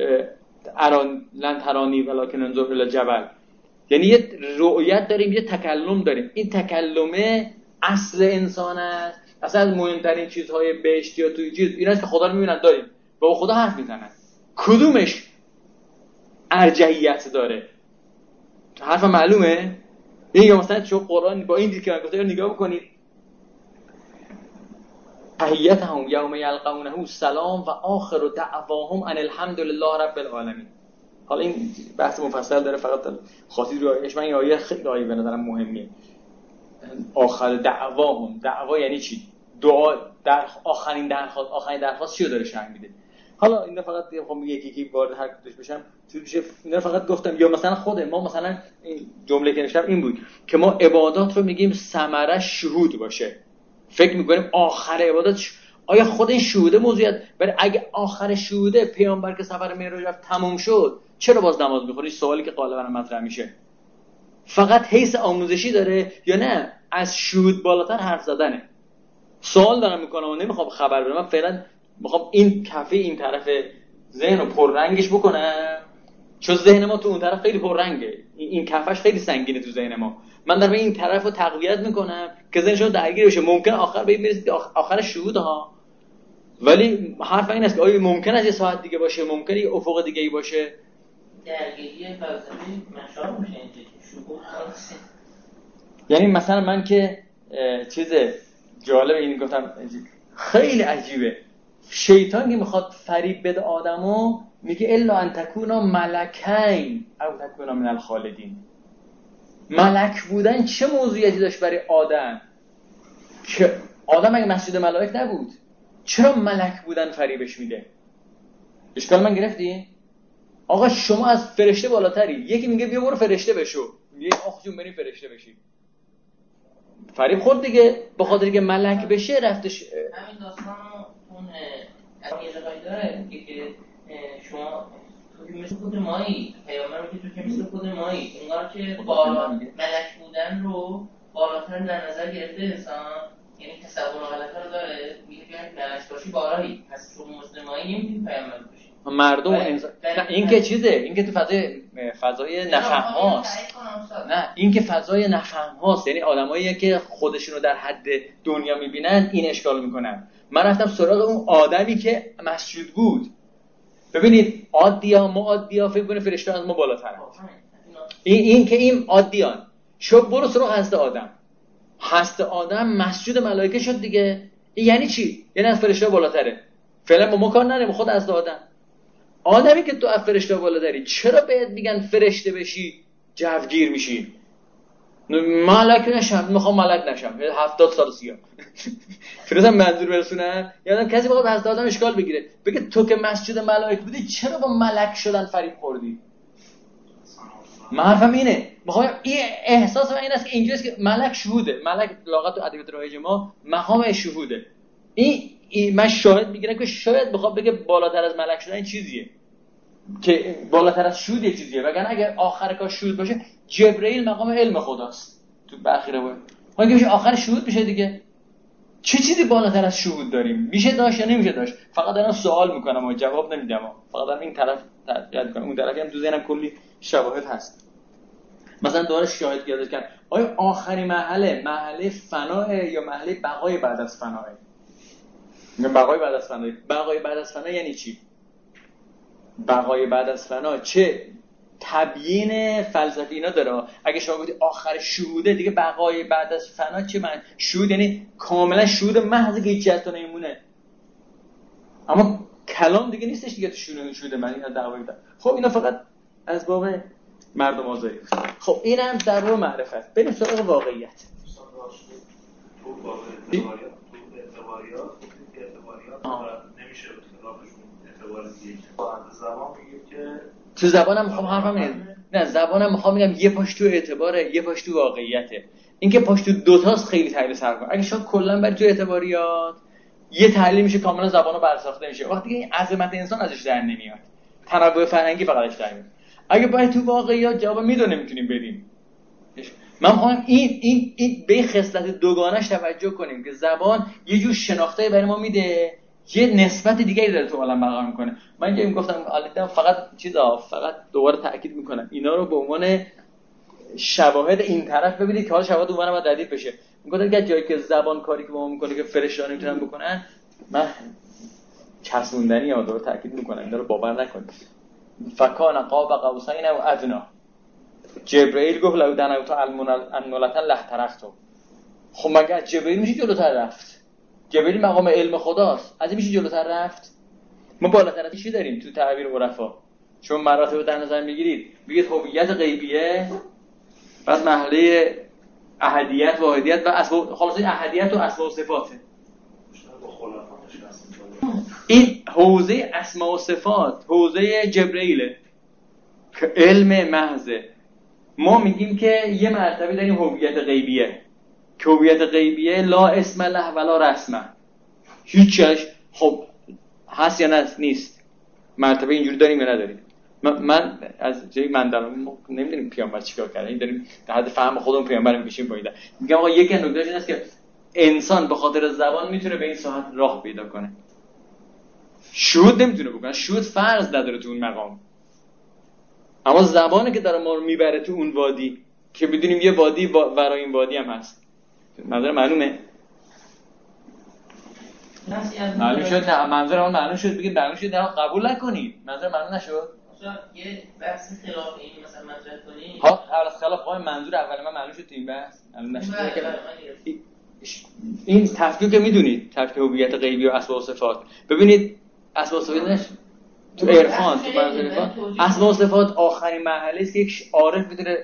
لن ترانی ولکن انظر الی الجبل. یعنی یه رؤیت داریم، یه تکلم داریم. این تکلمه اصل انسان است. اصلا از مهمترین چیزهای بهشتی یا توی چیز این است که خدا رو میبینن، داریم با خدا حرف میزنن. کدومش ارجحیت داره؟ حرف معلومه؟ یا مثلا چون قرآن با این دید که من گفتم نگاه بکنید، تحیتهم یوم یلقونه سلام و آخر دعواهم ان الحمد لله رب العالمین. حالا این بحث مفصل داره، فقط خاطی رو آیهش من این آیه خیلی آیه به نظرم مهمیه. آخر دعواهم، دعوا یعنی چی؟ دعا در آخرین درخواست چی رو داره شرح میده. حالا اینا فقط میخوام یکی وارد هر کدومش بشم. اینا فقط گفتم. یا مثلا خود ما مثلا این جمله که نوشتم این بود که ما عبادات رو میگیم ثمره شهود باشه. فکر میکنیم آخر عبادت آیا خود این شهوده موضوعیت؟ ولی اگه آخر شهوده پیامبر که سفر معراج رفت تموم شد، چرا باز نماز میخونی؟ سوالی که غالبا مطرح میشه. فقط حیث آموزشی داره یا نه از شهود بالاتر حرف زدنه؟ سوال دارم میکنم و نمیخوام خبر بدم. من فعلا میخوام این کفه این طرف ذهن رو پررنگش بکنم، چون ذهن ما تو اون طرف خیلی پررنگه. این کفش خیلی سنگینه تو ذهن ما. من دارم این طرف رو تقویت میکنم که ذهن شما درگیر بشه. ممکن آخر برسید آخر شهود ها، ولی حرف این است که آیا ممکن است یه ساعت دیگه باشه، ممکنه یه افق دیگه ای باشه. درگیری فلسفی مشابه میشه اینجوری شهود. یعنی مثلا من که چیز جالب این گفتم خیلی عجیبه. شیطان که میخواد فریب بده آدمو میگه الا ان تکونا ملکین او تکونا من الخالدین. ملک بودن چه موضوعیتی داشت برای آدم که آدم اگه مسجد ملائک نبود چرا ملک بودن فریبش میده؟ اشکال من گرفتی؟ آقا شما از فرشته بالاتری. یکی میگه بیا برو فرشته بشو، میگه آخ جون بریم فرشته بشی. فریب خورد دیگه، به خاطر که ملک بشه رفتش. همین داستان اون یه جایی داره که شما تو مثل خود مایی، پیامبر رو که تو که مثل خود مایی، انگار که بالا ملک بودن رو بالاتر در نظر گرفته انسان، یعنی تصور ملک رو داره، میگه که ملک باشی بالایی، پس تو مسلمانی نمیتونی پیامبر باشی. مردم انسان نه، این که چیزه، این که تو فضای نفهم هاست. نه این که فضای نفهم هاست، یعنی آدمایی که خودشونو در حد دنیا میبینن این اشکال میکنن. من رفتم سراغ اون آدمی که مسجود بود. ببینید عادیا معادیا فکر کنه فرشته از ما بالاتره. این که این عادیان شو برو سراغ هست آدم. هست آدم مسجود ملائکه شد دیگه. این یعنی چی؟ یعنی از فرشته بالاتره. فعلا با ما کار نداریم، خود از آدم. آدمی که تو از فرشته بالاتری، چرا بهت میگن فرشته بشی جوگیر میشی؟ ملک نشم، میخوام ملک نشم 70 سال سیاه. فرستم منظور برسونن. یادم کسی بخواد از آدم اشکال بگیره بگه تو که مسجد ملائکه بودی چرا با ملک شدن فریب خوردی؟ من حرفم اینه، میخوام این احساس من این است که اینجاست که ملک شهوده. ملک لغت و ادبیات رایج ما مقام شهوده. این من شاهد میگیرم که شاید بخواد بگه بالاتر از ملک شدن این چیزیه که بالاتر از شهود یه چیزیه، وگرنه اگر آخر کار شهود باشه جبرئیل مقام علم خداست تو بخیره باید ما که میشه آخر شهود میشه دیگه. چه چیزی بالاتر از شهود داریم؟ میشه داشت یا نمیشه داشت؟ فقط دارم سوال میکنم و جواب نمیدم، فقط دارم این طرف تحقیق میکنم، اون طرفی هم تو ذهنم کلی شواهد هست. مثلا دوباره شاهد گردش کردن آیا آخرین مرحله فناه یا مرحله بقای بعد از فناه؟ بقای بعد از فنا. بقای بعد از فنا یعنی چی؟ بقای بعد از فنا چه تبیین فلسفی اینا داره. اگه شما گفتید آخر شهوده دیگه بقای بعد از فنا چه معنی؟ شهود یعنی کاملا شهود محض که هیچ جهت نمیمونه. اما کلام دیگه نیستش دیگه تو شهود معنی دعوایی داره. خب اینا فقط از باب مردم آزاری. خب اینم در باب معرفت. بریم سراغ واقعیت. نمیشه خلافشون اعتبار دیگه زبان میگیم که تو زبانم میخوام حرفم اینه. نه زبانم میخوام میگم یه پاش تو اعتباره، یه پاش تو واقعیته. این که پاش تو دوتاست خیلی تحلیل سر کنه. اگه شما کلا بری تو اعتباریات یه تحلیل میشه کاملا زبانو برساخته میشه. وقتی که این عظمت انسان ازش در نمیاد، تنوع فرهنگی فقط ازش در میاد. اگه باید تو واقعیات جواب میدونه میتونیم بدیم. من میخوام این به خصلت دوگانش توجه کنیم که زبان یه جور شناخته برای ما میده، یه نسبت دیگری داره تو عالم برقرار میکنه. من اینجا گفتم فقط فقط دوباره تاکید میکنم اینا رو به عنوان شواهد این طرف ببینید که حالا شواهد اون باید ردیف بشه. میگم که جایی که زبان کاری که با ما میکنه که فرشته‌ها نمیتونن بکنن، من چسبوندنی یا دوباره تاکید میکنم اینا رو باور نکنید. فکان قاب قوسین او ادنی. جبرئیل گفت لو دنوت الملتا لحترقت. خب مگه جبرئیل میشه جلوتر رفت؟ جبرئیل مقام علم خداست، از این میشه جلوتر رفت؟ ما بالاتر از چی داریم تو تعبیر عرفا؟ چون مراتب در نظر میگیرید بگید هویت غیبیه، بعد مرحله احدیت واحدیت و اسباب، خلاصه احدیت و اسماء و صفاته. این حوزه اسماء و صفات حوزه جبرئیله که علم محضه. ما میگیم که یه مرتبه داریم هویت غیبیه که هویت غیبیه لا اسم له ولا رسمه، هیچش خب هست یا نیست. مرتبه اینجوری داریم یا نداریم؟ من از جای مندرم نمیدونیم پیامبر چیکار کرده، این داریم در حد فهم خودمون پیامبر میشیم پایین. میگم آقا یک نکته این است که انسان به خاطر زبان میتونه به این ساحت راه پیدا کنه، شهود نمیتونه بکنه، شهود فرض نداره تو اون مقام. اما زبانه که داره ما رو میبره تو اون وادی که بدونیم یه وادی ورای این وادی هم هست. منظور معلومه؟ معلوم شد؟ نه منظور اون معلوم شد. بگید معلوم شد نه قبول نکنید. منظور معلوم نشد؟ مثلا یه بحث خلاف این مثلا مطرح کنید. ها قبل از خلاف قائم منظور اول من معلوم شد تو این بحث. معلوم نشد که این تفکیک که میدونید، تفکیک هویت غیبی و اسماء و صفات. ببینید اسماء و صفات تو عرفان، تو عرفان اسماء و صفات آخرین مرحله است که یک عارف میتونه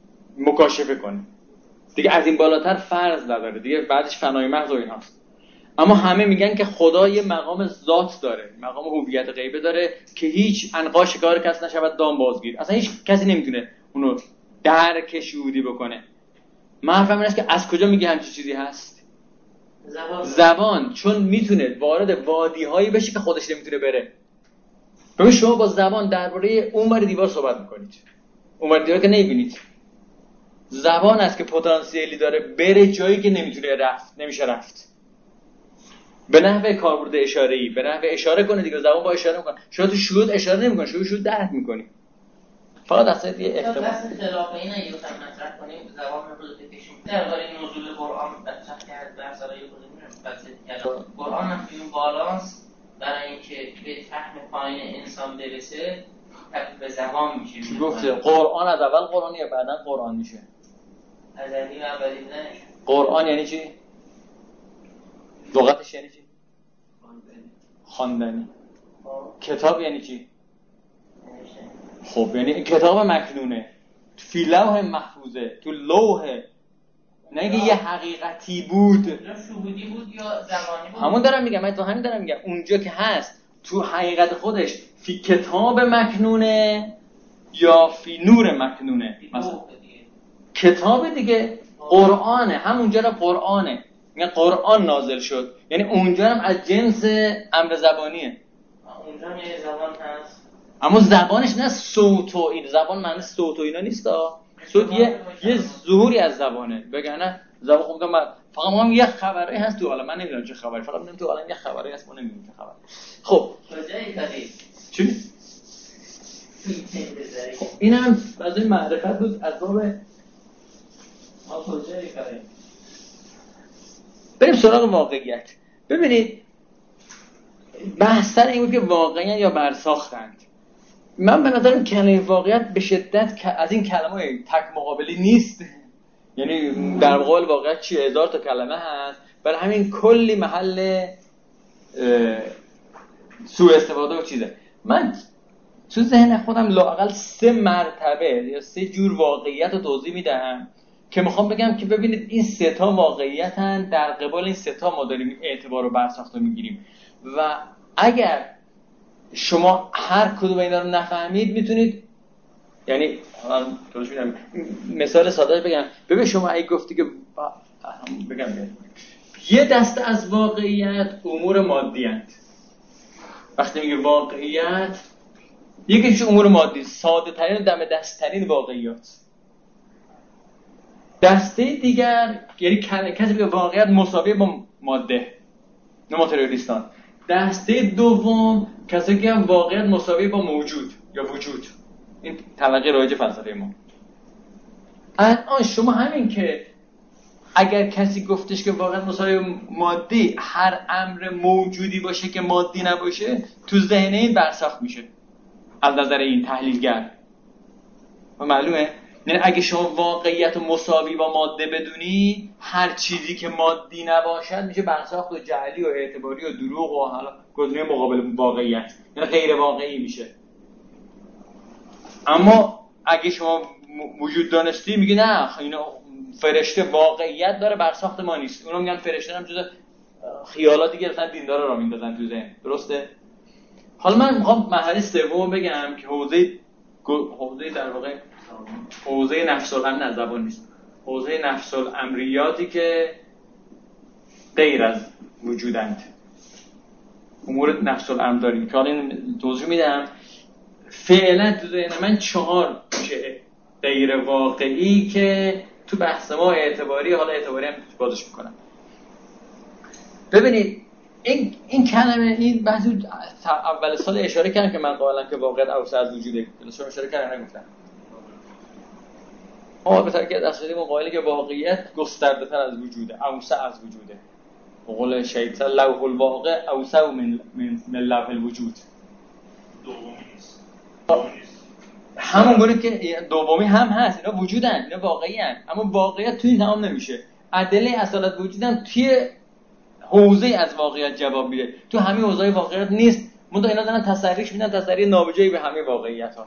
مکاشفه کنه. دیگه از این بالاتر فرض نداره. دیگه بعدش فنای محض و ایناست. اما همه میگن که خدا یه مقام ذات داره، مقام هویت غیبه داره که هیچ عنقا شکار کس نشود دام بازگیر. اصلا هیچ کسی نمیتونه اونو درک شهودی بکنه. من حرفم این است که از کجا میگه همچین چیزی هست؟ زبان. چون میتونه وارد وادی‌هایی بشه که خودش نمیتونه بره. ببین شما با زبان درباره اونور دیوار صحبت میکنید، اونور دیوار که نمیبینید. زبان است که پتانسیلی داره بره جایی که نمیتونه رفت، نمیشه رفت. به نحو کاربرد اشاره‌ای، به نحو اشاره کنه دیگه. زبان با اشاره میکنه. شما تو شهود اشاره نمیکنی، شهود درک میکنی. فقط اصلا یه احتمال بحث خلاف این اگه بخوایم مطرح کنیم زبان رو بکشیم درباره نزول قرآن مطرح کرد بحث‌های خودمون قرآن هم این بالانس برای اینکه به فهم پایین انسان برسه به زبان میشه. گفته قرآن از اول قرآنیه بعداً قرآن میشه. ازلی و ابدی بودنش. قرآن یعنی چی؟ لغتش یعنی چی؟ خواندنی. کتاب یعنی چی؟ خب یعنی کتاب مکنونه، فی لوح محفوظه، تو لوحه، نه اینکه یه حقیقتی بود. شهودی بود یا زمانی بود؟ همون دارم میگم، من تو همین دارم میگم. اونجا که هست تو حقیقت خودش فی کتاب مکنونه یا فی نور مکنونه. مثلا کتاب دیگه قرآنه، همونجا را قرآنه، میگن قرآن نازل شد، یعنی اونجا هم از جنس امر زبانیه. اونجا هم یه زبان هست اما زبانش نه صوت و این زبان معنی صوت و اینا نیست. صوت یه ظهوری از زبانه. بگن زبان خب میگم فقط ما یه خبری هست تو عالم، من نمیدونم چه خبری، فقط میدونم تو عالم یه خبری هست، ما نمیدونیم چه خبر. خب کجایی کاری چی؟ خب اینم از این معرفت بود از باب ما کجایی کاری. بریم سراغ واقعیت. ببینید بحث سر این بود که واقعیت یا برساختند. من به نظرم کلمه واقعیت به شدت از این کلمه تک مقابلی نیست. یعنی در مقابل واقعیت چی؟ 1000 تا کلمه هست، برای همین کلی محل سوء استفاده و چیزه. من تو ذهن خودم لااقل 3 مرتبه یا 3 جور واقعیت رو توضیح میدم که میخوام بگم که ببینید این 3 تا واقعیتن، در قبال این 3 تا ما داریم اعتبار و برساخته میگیریم و اگر شما هر کدوم اینا رو نفهمید میتونید، یعنی توضیح میدم، مثال ساده بگم. ببین شما اگه گفتی که بگم یه دسته از واقعیت امور مادی هست. وقتی میگه واقعیت یکیش امور مادی، ساده ترین و دم دست ترین واقعیات. دسته دیگر یعنی کسی که واقعیت مساوی با ماده، نه ماتریالیستان. دسته دوم کسی که واقعیت مساوی با موجود یا وجود. این تلقی رایج فلسفه ما. الان شما همین که اگر کسی گفتش که واقعیت مساوی مادی، هر امر موجودی باشه که مادی نباشه تو ذهن این برساخت میشه از نظر این تحلیلگر. و معلومه یعنی اگه شما واقعیت مساوی با ماده بدونی، هر چیزی که مادی نباشد میشه برساخت و جعلی و اعتباری و دروغ و حالا گزینه مقابل واقعیت، یعنی غیر واقعی میشه. اما اگه شما وجود دانستی میگی نه اینا فرشته واقعیت داره، برساخت ما نیست. اونا میگن فرشته هم جز خیالاتی که مثلا دیندارا را میندازن تو ذهن. درسته؟ حالا من میخوام مرحله سوم بگم که حوزه در واقع حوزه نفس الامر از زبان نیست، حوزه نفس الامریاتی که غیر از وجودند، امور نفس الامر داریم که حالا این توضیح میدم. فعلا تو ذهن من 4 میشه غیر واقعی که تو بحث ما اعتباری، حالا اعتباری هم بازش میکنم. ببینید این کلمه، این بحثی اول سال اشاره کردم که من قائلم که واقعیت اوسع از وجوده. شما اشاره کردن نگفتم. ما به طریق اصلی ما قائلی که واقعیت گسترده تر از وجوده، اوسع از وجوده. به قول شیطان لوح الواقع اوسع من لوح الوجود. دومی نیست. همون گونه که دومی هم هست، اینا وجودن، اینا واقعی‌ان، اما واقعیت توی تمام نمیشه. ادله اصالت وجودن توی حوزه از واقعیت جواب میده، تو همه حوزه‌های واقعیت نیست. منتها اینا دارن تسریش میدن، تسری نابجایی به همه واقعیت‌ها.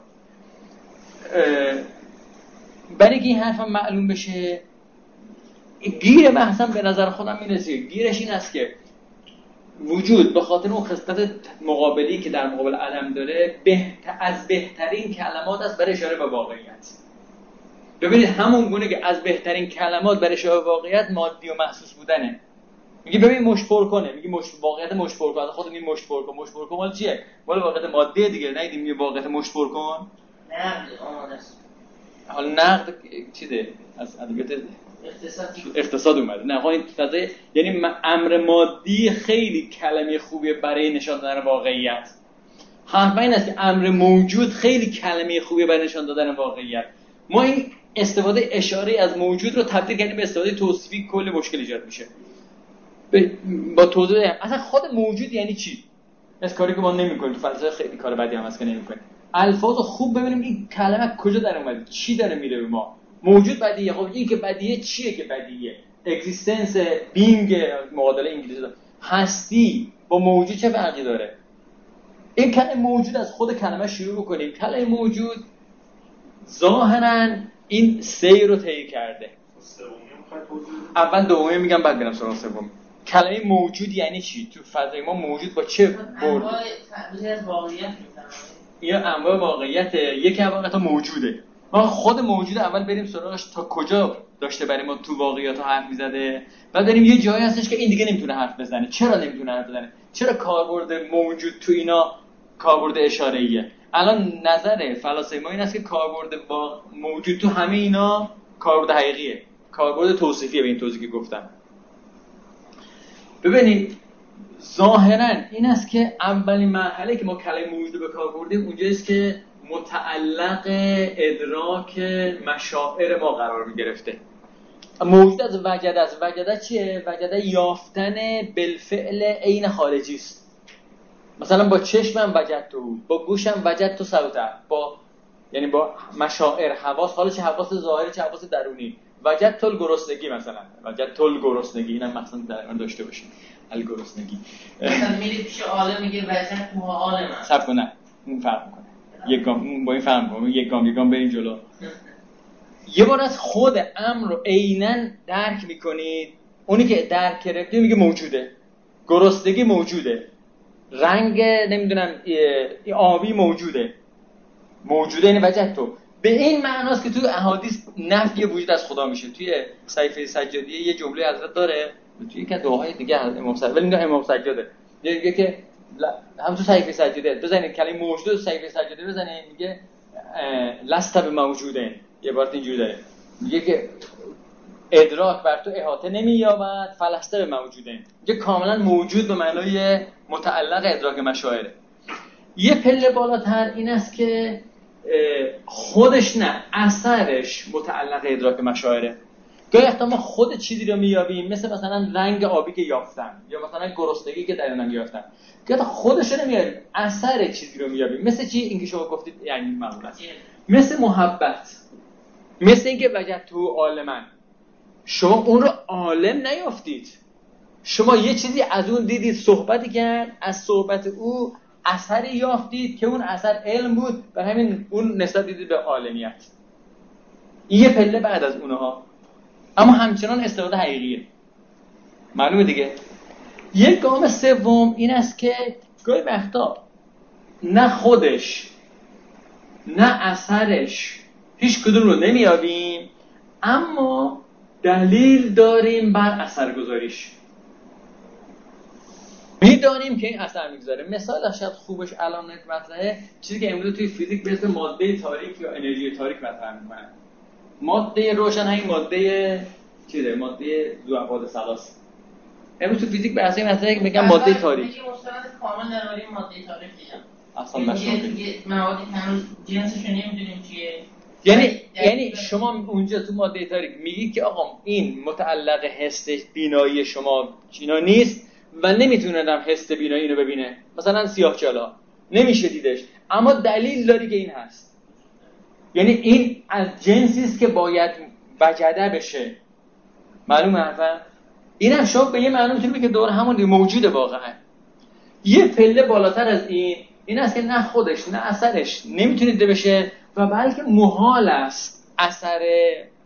برای که این حرفم معلوم بشه، گیر بحثم به نظر خودم میرسه. گیرش این است که وجود به خاطر اون خصلت مقابلی که در مقابل عدم داره از بهترین کلمات است برای اشاره به واقعیت. ببینید همون گونه که از بهترین کلمات برای اشاره به واقعیت مادی و محسوس بودنه. میگه ببین مشت پر کنه، میگه واقعیت مشت پر کن، خودت میگی مشت پر کن. مشت پر کن مال چیه؟ مال واقعیت مادی دیگه. ندیدی میگه واقعیت مشت پر کن؟ نقد آماده است. حالا نقد چیه؟ از ادبیات اقتصاد اومده. نه این فضای یعنی امر مادی خیلی کلمه خوبیه برای نشان دادن واقعیت. حرف این است که امر موجود خیلی کلمه خوبیه برای نشان دادن واقعیت. ما این استفاده اشاره از موجود رو تبدیل کردیم به استفاده توصیفی، کل مشکل ایجاد میشه. با توضیح اصلا خود موجود یعنی چی؟ از کاری که ما نمی‌کنیم تو فلسفه خیلی کار بدی هم هست که نمی‌کنیم. الفاظ خوب ببینیم این کلمه کجا در اومده، چی داره میره به ما. موجود بدیهیه. خب این که بدیهیه چیه که بدیهیه؟ اگزیستنس، بینگ، معادله انگلیسی داره. هستی با موجود چه فرقی داره؟ این کلمه موجود از خود کلمه شروع بکنیم. کلمه موجود ظاهراً این سیر رو طی کرده. اول دومی میگم بعد برم سراغ سوم. کلمه موجود یعنی چی؟ تو فضای ما موجود با چه برد؟ انواع تعبیر از واقعیت می‌فهمید. یا انواع واقعیت، یکی از واقعیت موجوده. ما خود موجود اول بریم سراغش تا کجا داشته برای ما تو واقعیت حرف میزده. بعد بریم یه جایی هستش که این دیگه نمیتونه حرف بزنه. چرا نمیتونه حرف بزنه؟ چرا کاربرد موجود تو اینا کاربرد اشاره‌ایه؟ الان نظر فلاسفه ما این است که کاربرد موجود تو همه اینا کاربرد حقیقیه. کاربرد توصیفیه به این توضیحی که گفتم. ببینید ظاهراً این است که اولین مرحله که ما کلمه موجود به کار بردیم اونجاییست که متعلق ادراک مشاعر ما قرار می‌گرفته. موجود از وجده چیه؟ وجده یافتن بالفعل عین خارجی است. مثلا با چشمم وجدتو، با گوشم وجدتو صوته، یعنی با مشاعر، حواس، حالا چه حواس ظاهری چه حواس درونی. وجدتو الگرسنگی مثلا، وجدتو الگرسنگی، اینم مثلا در داشته باشیم. الگرسنگی مثلا میری پیش عالم میگه وجدتو عالم. صبر کن، نه اون فرق میکنه. یک گام با این فرق میکنه. یک گام بریم جلو. یه بار از خود امر رو عیناً درک میکنید. اونی که درک کرده میگه موجوده. گرسنگی موجوده. رنگ نمیدونم آبی موجوده این وجدتو. به این معناست که تو احادیث نفی وجود از خدا میشه. توی صحیفه سجادیه یه جمله حضرت داره، توی یک دعاهای دیگه امام سجاده، ولی میگه امام سجاده میگه که هم تو صحیفه سجاده بزنید کلمه موجود تو صحیفه سجاده بزنید، میگه لست بموجوده. یه عبارت اینجوری داره، میگه که ادراک بر تو احاطه نمی‌یابد، فلسته به موجوده. میگه کاملا موجود به معنای متعلق ادراک مشاعره. یه پله بالاتر این است که خودش نه، اثرش متعلق ادراک مشاعره. گاهی وقتا ما خود چیزی رو میابیم، مثلا رنگ آبی که یافتم یا مثلا گرسنگی که درونم یافتم، گاهی خودش رو نمیاریم، اثر چیزی رو میابیم. مثل چی؟ اینکه شما گفتید یعنی معلومه است. مثل محبت، مثل اینکه وجدتو عالمن. شما اون رو عالم نیافتید، شما یه چیزی از اون دیدید، صحبتی کرد، از صحبت او اثری یافتید که اون اثر علم بود، بر همین اون نسبت دیدید به عالمیت. این یه پله بعد از اونها، اما همچنان استفاده حقیقیه. معلومه دیگه. یک گام سوم این است که گاهی وقتا نه خودش نه اثرش هیچ کدوم رو نمیابیم، اما دلیل داریم بر اثرگذاریش. میدانیم که این اثر میگذاره. مثال شاید خوبش الان مطرحه، چیزی که امروز توی فیزیک به اسم ماده تاریک یا انرژی تاریک مطرح میکنن. ماده روشن همین ماده چیه؟ ماده ذوابعاد ثلاث. امروز تو فیزیک بحث این مطرحه که میگن ماده تاریک. میگه مستند کامل درباره ماده تاریک دیگه. اصلا نشون موادی که هنوز جنسش رو نمیدونیم چیه. یعنی شما اونجا تو ماده تاریک میگی که آقا این متعلق حس بینایی شما اینا نیست و نمیتونه حس بینایی اینو ببینه. مثلا سیاه‌چالا نمیشه دیدش، اما دلیل داری که این هست. یعنی این از جنسی است که باید وجده بشه. معلومه حرفم؟ اینم شما به یه معنی میتونی بگی که دور همون موجوده واقعا. یه پله بالاتر از این است که نه خودش نه اثرش نمیتونه دیده بشه و بلکه محال است اثر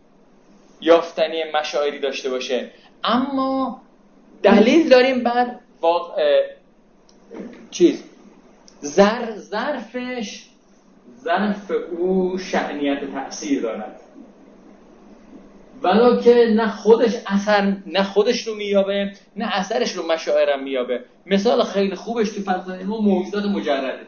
یافتنی مشاعری داشته باشه، اما دلیل داریم بر ظرف او شأنیت تأثیر دارد، ولو که نه خودش رو میابه نه اثرش رو مشاعرم میابه. مثال خیلی خوبش تو فلسفه ما موجودات مجرده،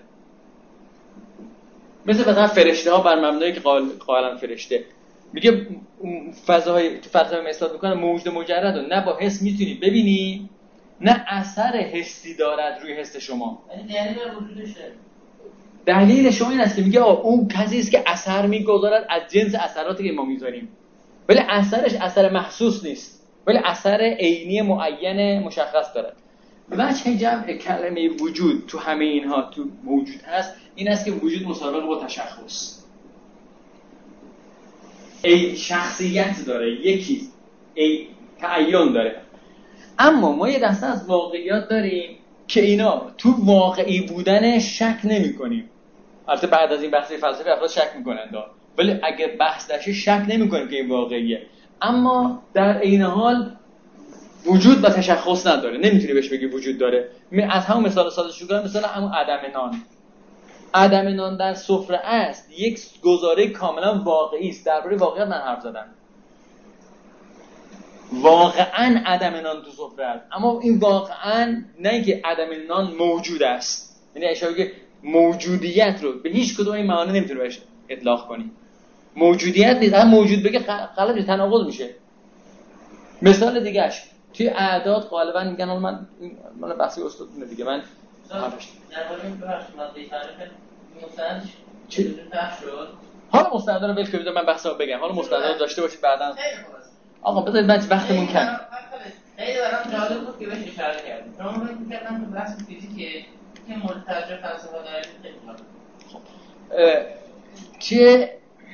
مثلا فرشته ها بر مبنایی که قائلن فرشته، میگه تو فلسفه مثال میکنه موجود مجرد رو نه با حس میتونی ببینی نه اثر حسی دارد روی حس شما. دلیل شما این است که میگه اون کسی است که اثر میگذارد از جنس اثراتی که ما میذاریم، ولی اثرش اثر محسوس نیست، ولی اثر عینی معین مشخص دارد. وجه جمع کلمه وجود تو همه اینها تو موجود هست این است که وجود مسابقه با تشخص، شخصیت داره، یکی تعین داره. اما ما یه دسته از واقعیات داریم که اینا تو واقعی بودن شک نمی کنیم. البته بعد از این بحث فلسفی افراد شک میکنند، ولی اگه بحث داشته شک نمی کنیم که این واقعیه. اما در عین حال وجود و تشخص نداره، نمیتونی بهش بگی وجود داره. از همون مثال ساده شو کنم، مثلا همون عدم نان در سفره است، یک گزاره کاملا واقعی است. درباره واقعیت من حرف زدم، واقعا عدم نان تو سفره است، اما این واقعا نه اینکه عدم نان موجود است. یعنی اشاره که موجودیت رو به هیچ کدوم این معانی نمیتونه بهش اطلاق کنی. موجودیت نیست، هم موجود بگه غلط تناقض میشه. مثال دیگهش توی اعداد غالبا میگن، من بحثی استادونه دیگه، من درباره این بحث ماده تعریف مستند چی شد. حالا مستند رو ول کنید، من بحثو بگم. حالا مستند رو داشته باشید بعداً. آقا بذارید من وقتمون کم. خیلی برام جالب بود که بهش اشاره کردیم. شما فکر می‌کردم تو بحث فیزیک که مورد توجه فلسفه داره خیلی جالب. چیه؟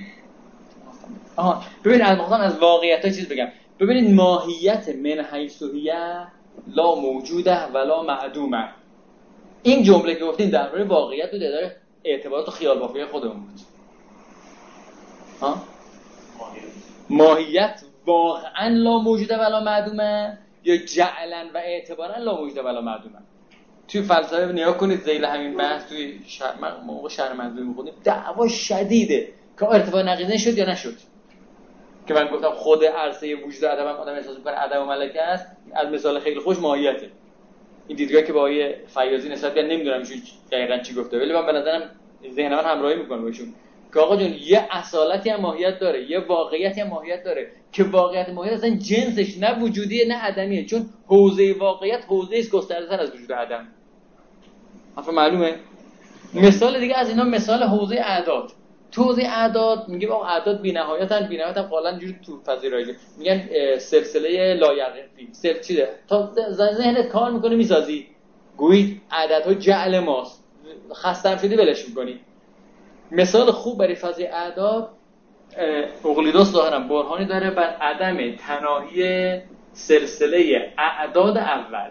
ببینید از واقعیت‌ها چیز بگم. ببینید ماهیت من حیث هی لا موجوده ولا معدومه. این جمله که گفتیم درباره واقعیت و داره اعتبارات و خیال بافی خودمون بود. ماهیت واقعا لا موجوده ولا معدومه یا جعلا و اعتبارا لا موجوده ولا معدومه؟ توی فلسفه نگاه کنید، ذیل همین بحث توی موقع شهر منظوری می‌خونیم دعوا شدیده که ارتفاع نقیضه شد یا نشد. که من گفتم خود عرصه وجود آدم آدم احساس می‌کنه عدم و ملکه است، از مثال خیلی خوش ماهیته. این دیدگاهی که با آقای فیاضی نسبت کرد نمیدونم ایشون دقیقاً چی گفته، ولی من به نظرم ذهن من همراهی می‌کنه با ایشون که آقا جون یه اصالتی هم ماهیت داره، یه واقعیتی هم ماهیت داره که واقعیت ماهیت اصلا جنسش نه وجودیه نه عدمیه، چون حوزه واقعیت حوزه است گسترده‌تر از وجود عدم. حرف معلومه؟ مثال دیگه از اینا مثال حوزه اعداد. تو حوزه اعداد میگه آقا اعداد بی‌نهایتن قالا جوری تو پذیرایی میگن سلسله لایقفی چیه تا ذهنت کار میکنه میسازی، گویی عددها جعل ماست، خستم شدی ولش میکنی. مثال خوب برای فضای اعداد اقلیدس ظاهرا برهانی داره بر عدم تناهی سلسله اعداد اول.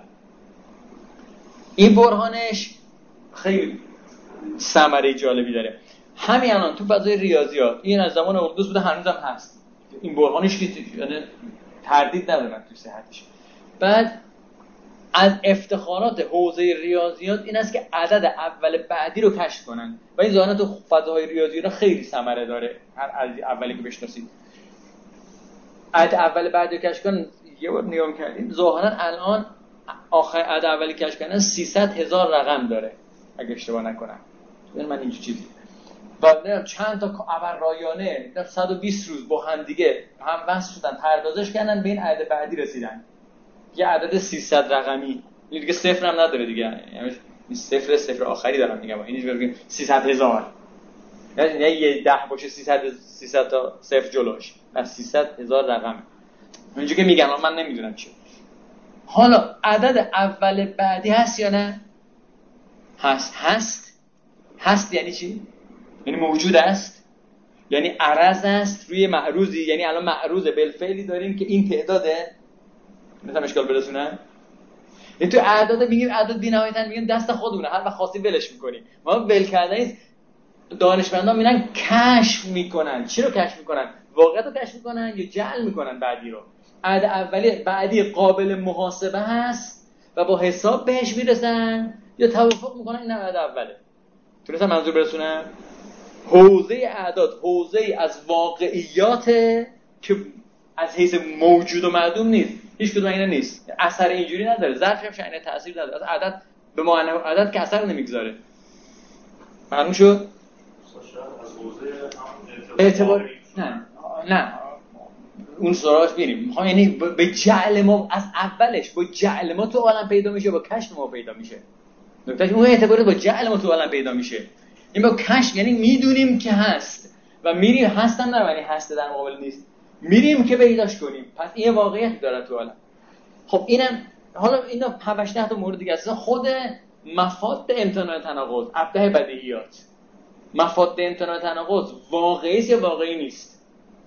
این برهانش خیلی ثمره جالبی داره. همین الان تو فضای ریاضیات این از زمان اقلیدس بوده، هنوزم هست. این برهانش که یعنی تردید ندارن تو صحتش. بعد از افتخارات حوزه ریاضیات این است که عدد اول بعدی رو کشف کنن و این ظاهرا تو فضای ریاضیات خیلی ثمره داره. هر عدد اولی که بشناسید عدد اول بعدی رو کشف کنن. یه بار نگاه کردیم ظاهرا الان آخر عدد اولی کشف کردن 300,000 رقم داره اگه اشتباه نکنم. من این چیزی و چند تا ابر رایانه در 120 روز با هم دیگه هم وصل شدن، پردازش کردن به این عدد بعدی رسیدن. یه عدد 300 رقمی، این دیگه صفر هم نداره دیگه، یعنی صفر آخری دارم میگم. اینش بگیم 300,000 یعنی یه 10 باشه 300 تا صفر جلوش، از 300,000 رقم. اینجوری که میگن من نمیدونم چیه. حالا عدد اول بعدی هست یا نه؟ هست یعنی چی؟ یعنی موجود است، یعنی عرض است روی معروضی. یعنی الان معروض بالفعلی داریم که این تعداده، مثلا اشکال برسونه. این تو اعداد میگیم اعداد بی‌نهایتن، میگیم دست خودمونه، هر وقت خواستیم ولش میکنیم. ما ول کردن نیست. دانشمندان میرن کشف میکنن. چی رو کشف میکنن؟ واقعیت رو کشف میکنن یا جعل میکنن بعدی رو. عدد اولی بعدی قابل محاسبه هست و با حساب بهش میرسن یا توافق میکنن این نماد اوله. تونستم منظور برسونم؟ حوزه اعداد حوزه از واقعیات که از حیث موجود و معدوم نیست. هیچ کدوم اینا نیست. اثر اینجوری نداره. ظرف هم شأن تاثیر نداره. از عدد به معنی عدد که اثر نمیگذاره. معلوم شد؟ از حوزه اعتبار نه اون سراغش میریم. یعنی به جعل ما از اولش با جعل ما تو عالم پیدا میشه، با کشف ما پیدا میشه. نکتهش اون اعتبار با جعل ما تو عالم پیدا میشه. این با کشف یعنی میدونیم که هست و میریم هستن نه یعنی هست در مقابل نیست. میریم که پیداش کنیم. پس این واقعیت داره تو عالم. خب اینم حالا اینا 7 تا مورد دیگه است. خود مفاد امتناع تناقض، ابداع بدیهیات. مفاد امتناع تناقض واقعی است یا واقعی نیست؟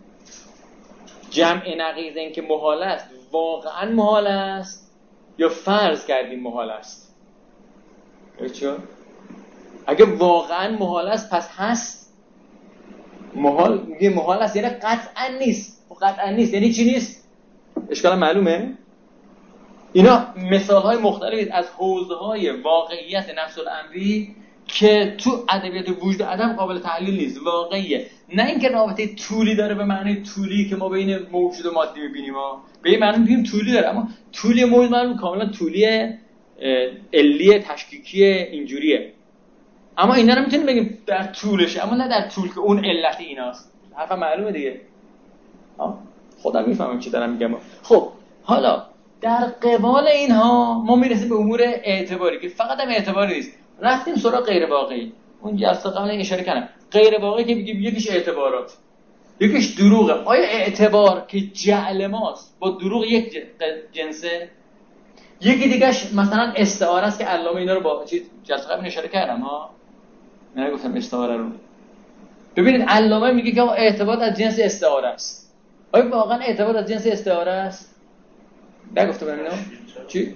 جمع نقیض این که محال است واقعا محال است یا فرض کردیم محال است؟ چرا؟ اگه واقعا محال است پس هست. محال میگه محال است یعنی قطعا نیست. قطعا نیست یعنی چی نیست؟ اشکال معلومه؟ اینا مثال‌های مختلفی از حوزه‌های واقعیت نفس الامری که تو ادبیات وجود عدم قابل تحلیل نیست. واقعیه. نه اینکه رابطه طولی داره به معنی طولی که ما بین موجود و مادی می‌بینیم، به این معنی می‌گیم طولی داره، اما طولی موجود معلوم کاملا طولی علی تشکیکی اینجوریه. اما اینا رو می‌تونیم بگیم در طولشه، اما نه در طول که اون علت ایناست. حرف معلومه دیگه. خودم میفهمم چی دارم میگم. خب حالا در قبال اینها ما میرسیم به امور اعتباری که فقط هم اعتباری نیست. رفتیم سراغ غیر واقعی. اون جلسه قبل اشاره کردم. غیر واقعی که میگیم یکیش اعتبارات، یکیش دروغه. آیا اعتبار که جعل ماست با دروغ یک جنسه؟ یکی دیگهش مثلا استعاره است که علامه اینا رو با چیز جلسه قبل اشاره کردم ها. نه گفتم استعاره رو. ببینید علامه میگه که اعتبار از جنس استعاره است. آیا واقعا اعتبار از جنس استعاره است؟ نگفته بودم اینو؟ چی؟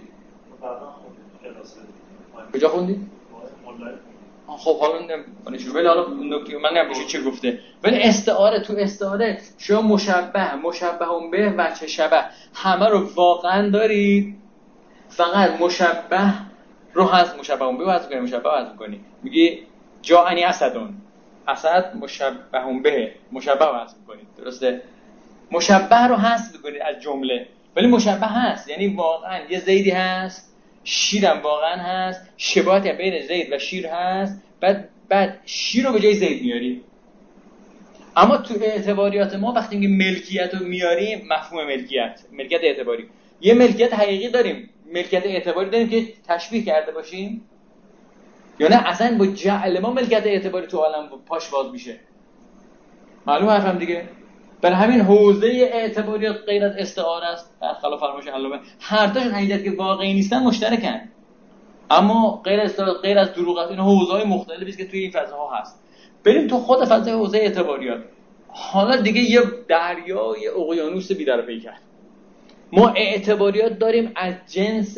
کجا خوندی؟ خب حالا نمیشه. ولی حالا نکته من نمیشه چی گفته. ولی استعاره تو استعاره شما مشبه به و چه شبه همه رو واقعا دارید. فقط مشبه رو هست مشبه به هست کنی مشبه هست کنی. میگی جاءنی اسدون. اسد مشبه به مشبه هست کنید. درسته؟ مشبه رو هست می‌کنید از جمله. ولی مشبه هست یعنی واقعا یه زیدی هست، شیرم واقعا هست، شباهتی بین زید و شیر هست، بعد شیر رو به جای زید میاری. اما تو اعتباریات ما وقتی میگیم ملکیت رو میاریم، مفهوم ملکیت اعتباری، یه ملکیت حقیقی داریم، ملکیت اعتباری داریم که تشبیه کرده باشیم، یا نه اصلا با جعل ما ملکیت اعتباری تو عالم پاش باز میشه. معلوم حرفم دیگه؟ برای همین حوزه اعتباریات غیر از استعاره است، برخلاف فرمایش علامه. هر تاشون حقیقت که واقعی نیستن مشترکن، اما غیر از استعاره، غیر از دروغ است. این حوزه‌های مختلفی است که توی این فضاها هست. بریم تو خود فضای حوزه اعتباریات. حالا دیگه یه دریا، یه اقیانوس بی‌در پیکر. ما اعتباریات داریم از جنس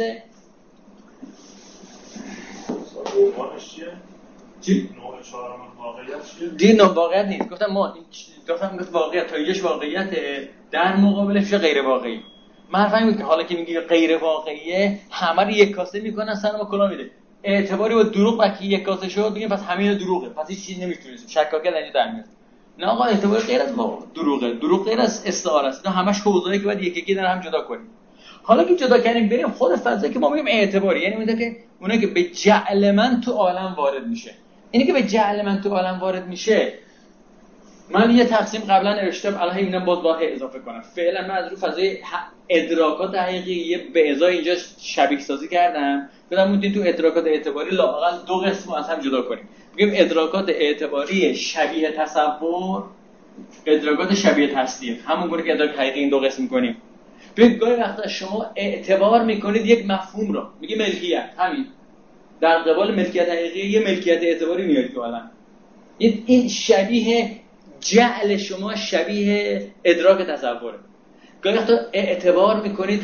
عنوانش چیه؟ نوع چهارم واقعیت چیه؟ نوع واقعیت نیست. گفتم واقعیت تا اینجاش واقعیت در مقابلش غیر واقعی. من فهمیدم که حالا که میگی غیر واقعیه همه رو یک کاسه میکنن سر ما کلا میده. اعتباری با دروغ وقتی یک کاسه شد میگیم پس همین دروغه، پس هیچ چیزی نمیتونیم شکاکیت اینجا در میاد. نه آقا اعتبار غیر از دروغه، دروغ غیر از استعاره است. اینا همش حوزه‌ای که باید یکی در هم جدا کنیم. حالا که جدا کردیم بریم خود فضایی که ما میگیم اعتباری، یعنی میگه که اونایی که به جعل من تو عالم وارد میشه. اینی که به جعل من تو عالم وارد میشه، من یه تقسیم قبلا نوشتم الان اینا باز اضافه کنم. فعلا من از رو فضای ادراکات حقیقی به ازای اینجا شبیه سازی کردم. گفتم میتونید تو ادراکات اعتباری لااقل دو قسم از هم جدا کنیم. میگیم ادراکات اعتباری شبیه تصور، ادراکات شبیه تصدیق. همون گونه که ادراک حقیقی این دو قسم می‌کنیم. ببین گاهی وقتا شما اعتبار میکنید یک مفهوم رو، میگه ملکیت، همین در قبال ملکیت حقیقی یه ملکیت اعتباری میارید حالا. این شبیه جعل شما، شبیه ادراک تصوره. گاهی وقتا اعتبار میکنید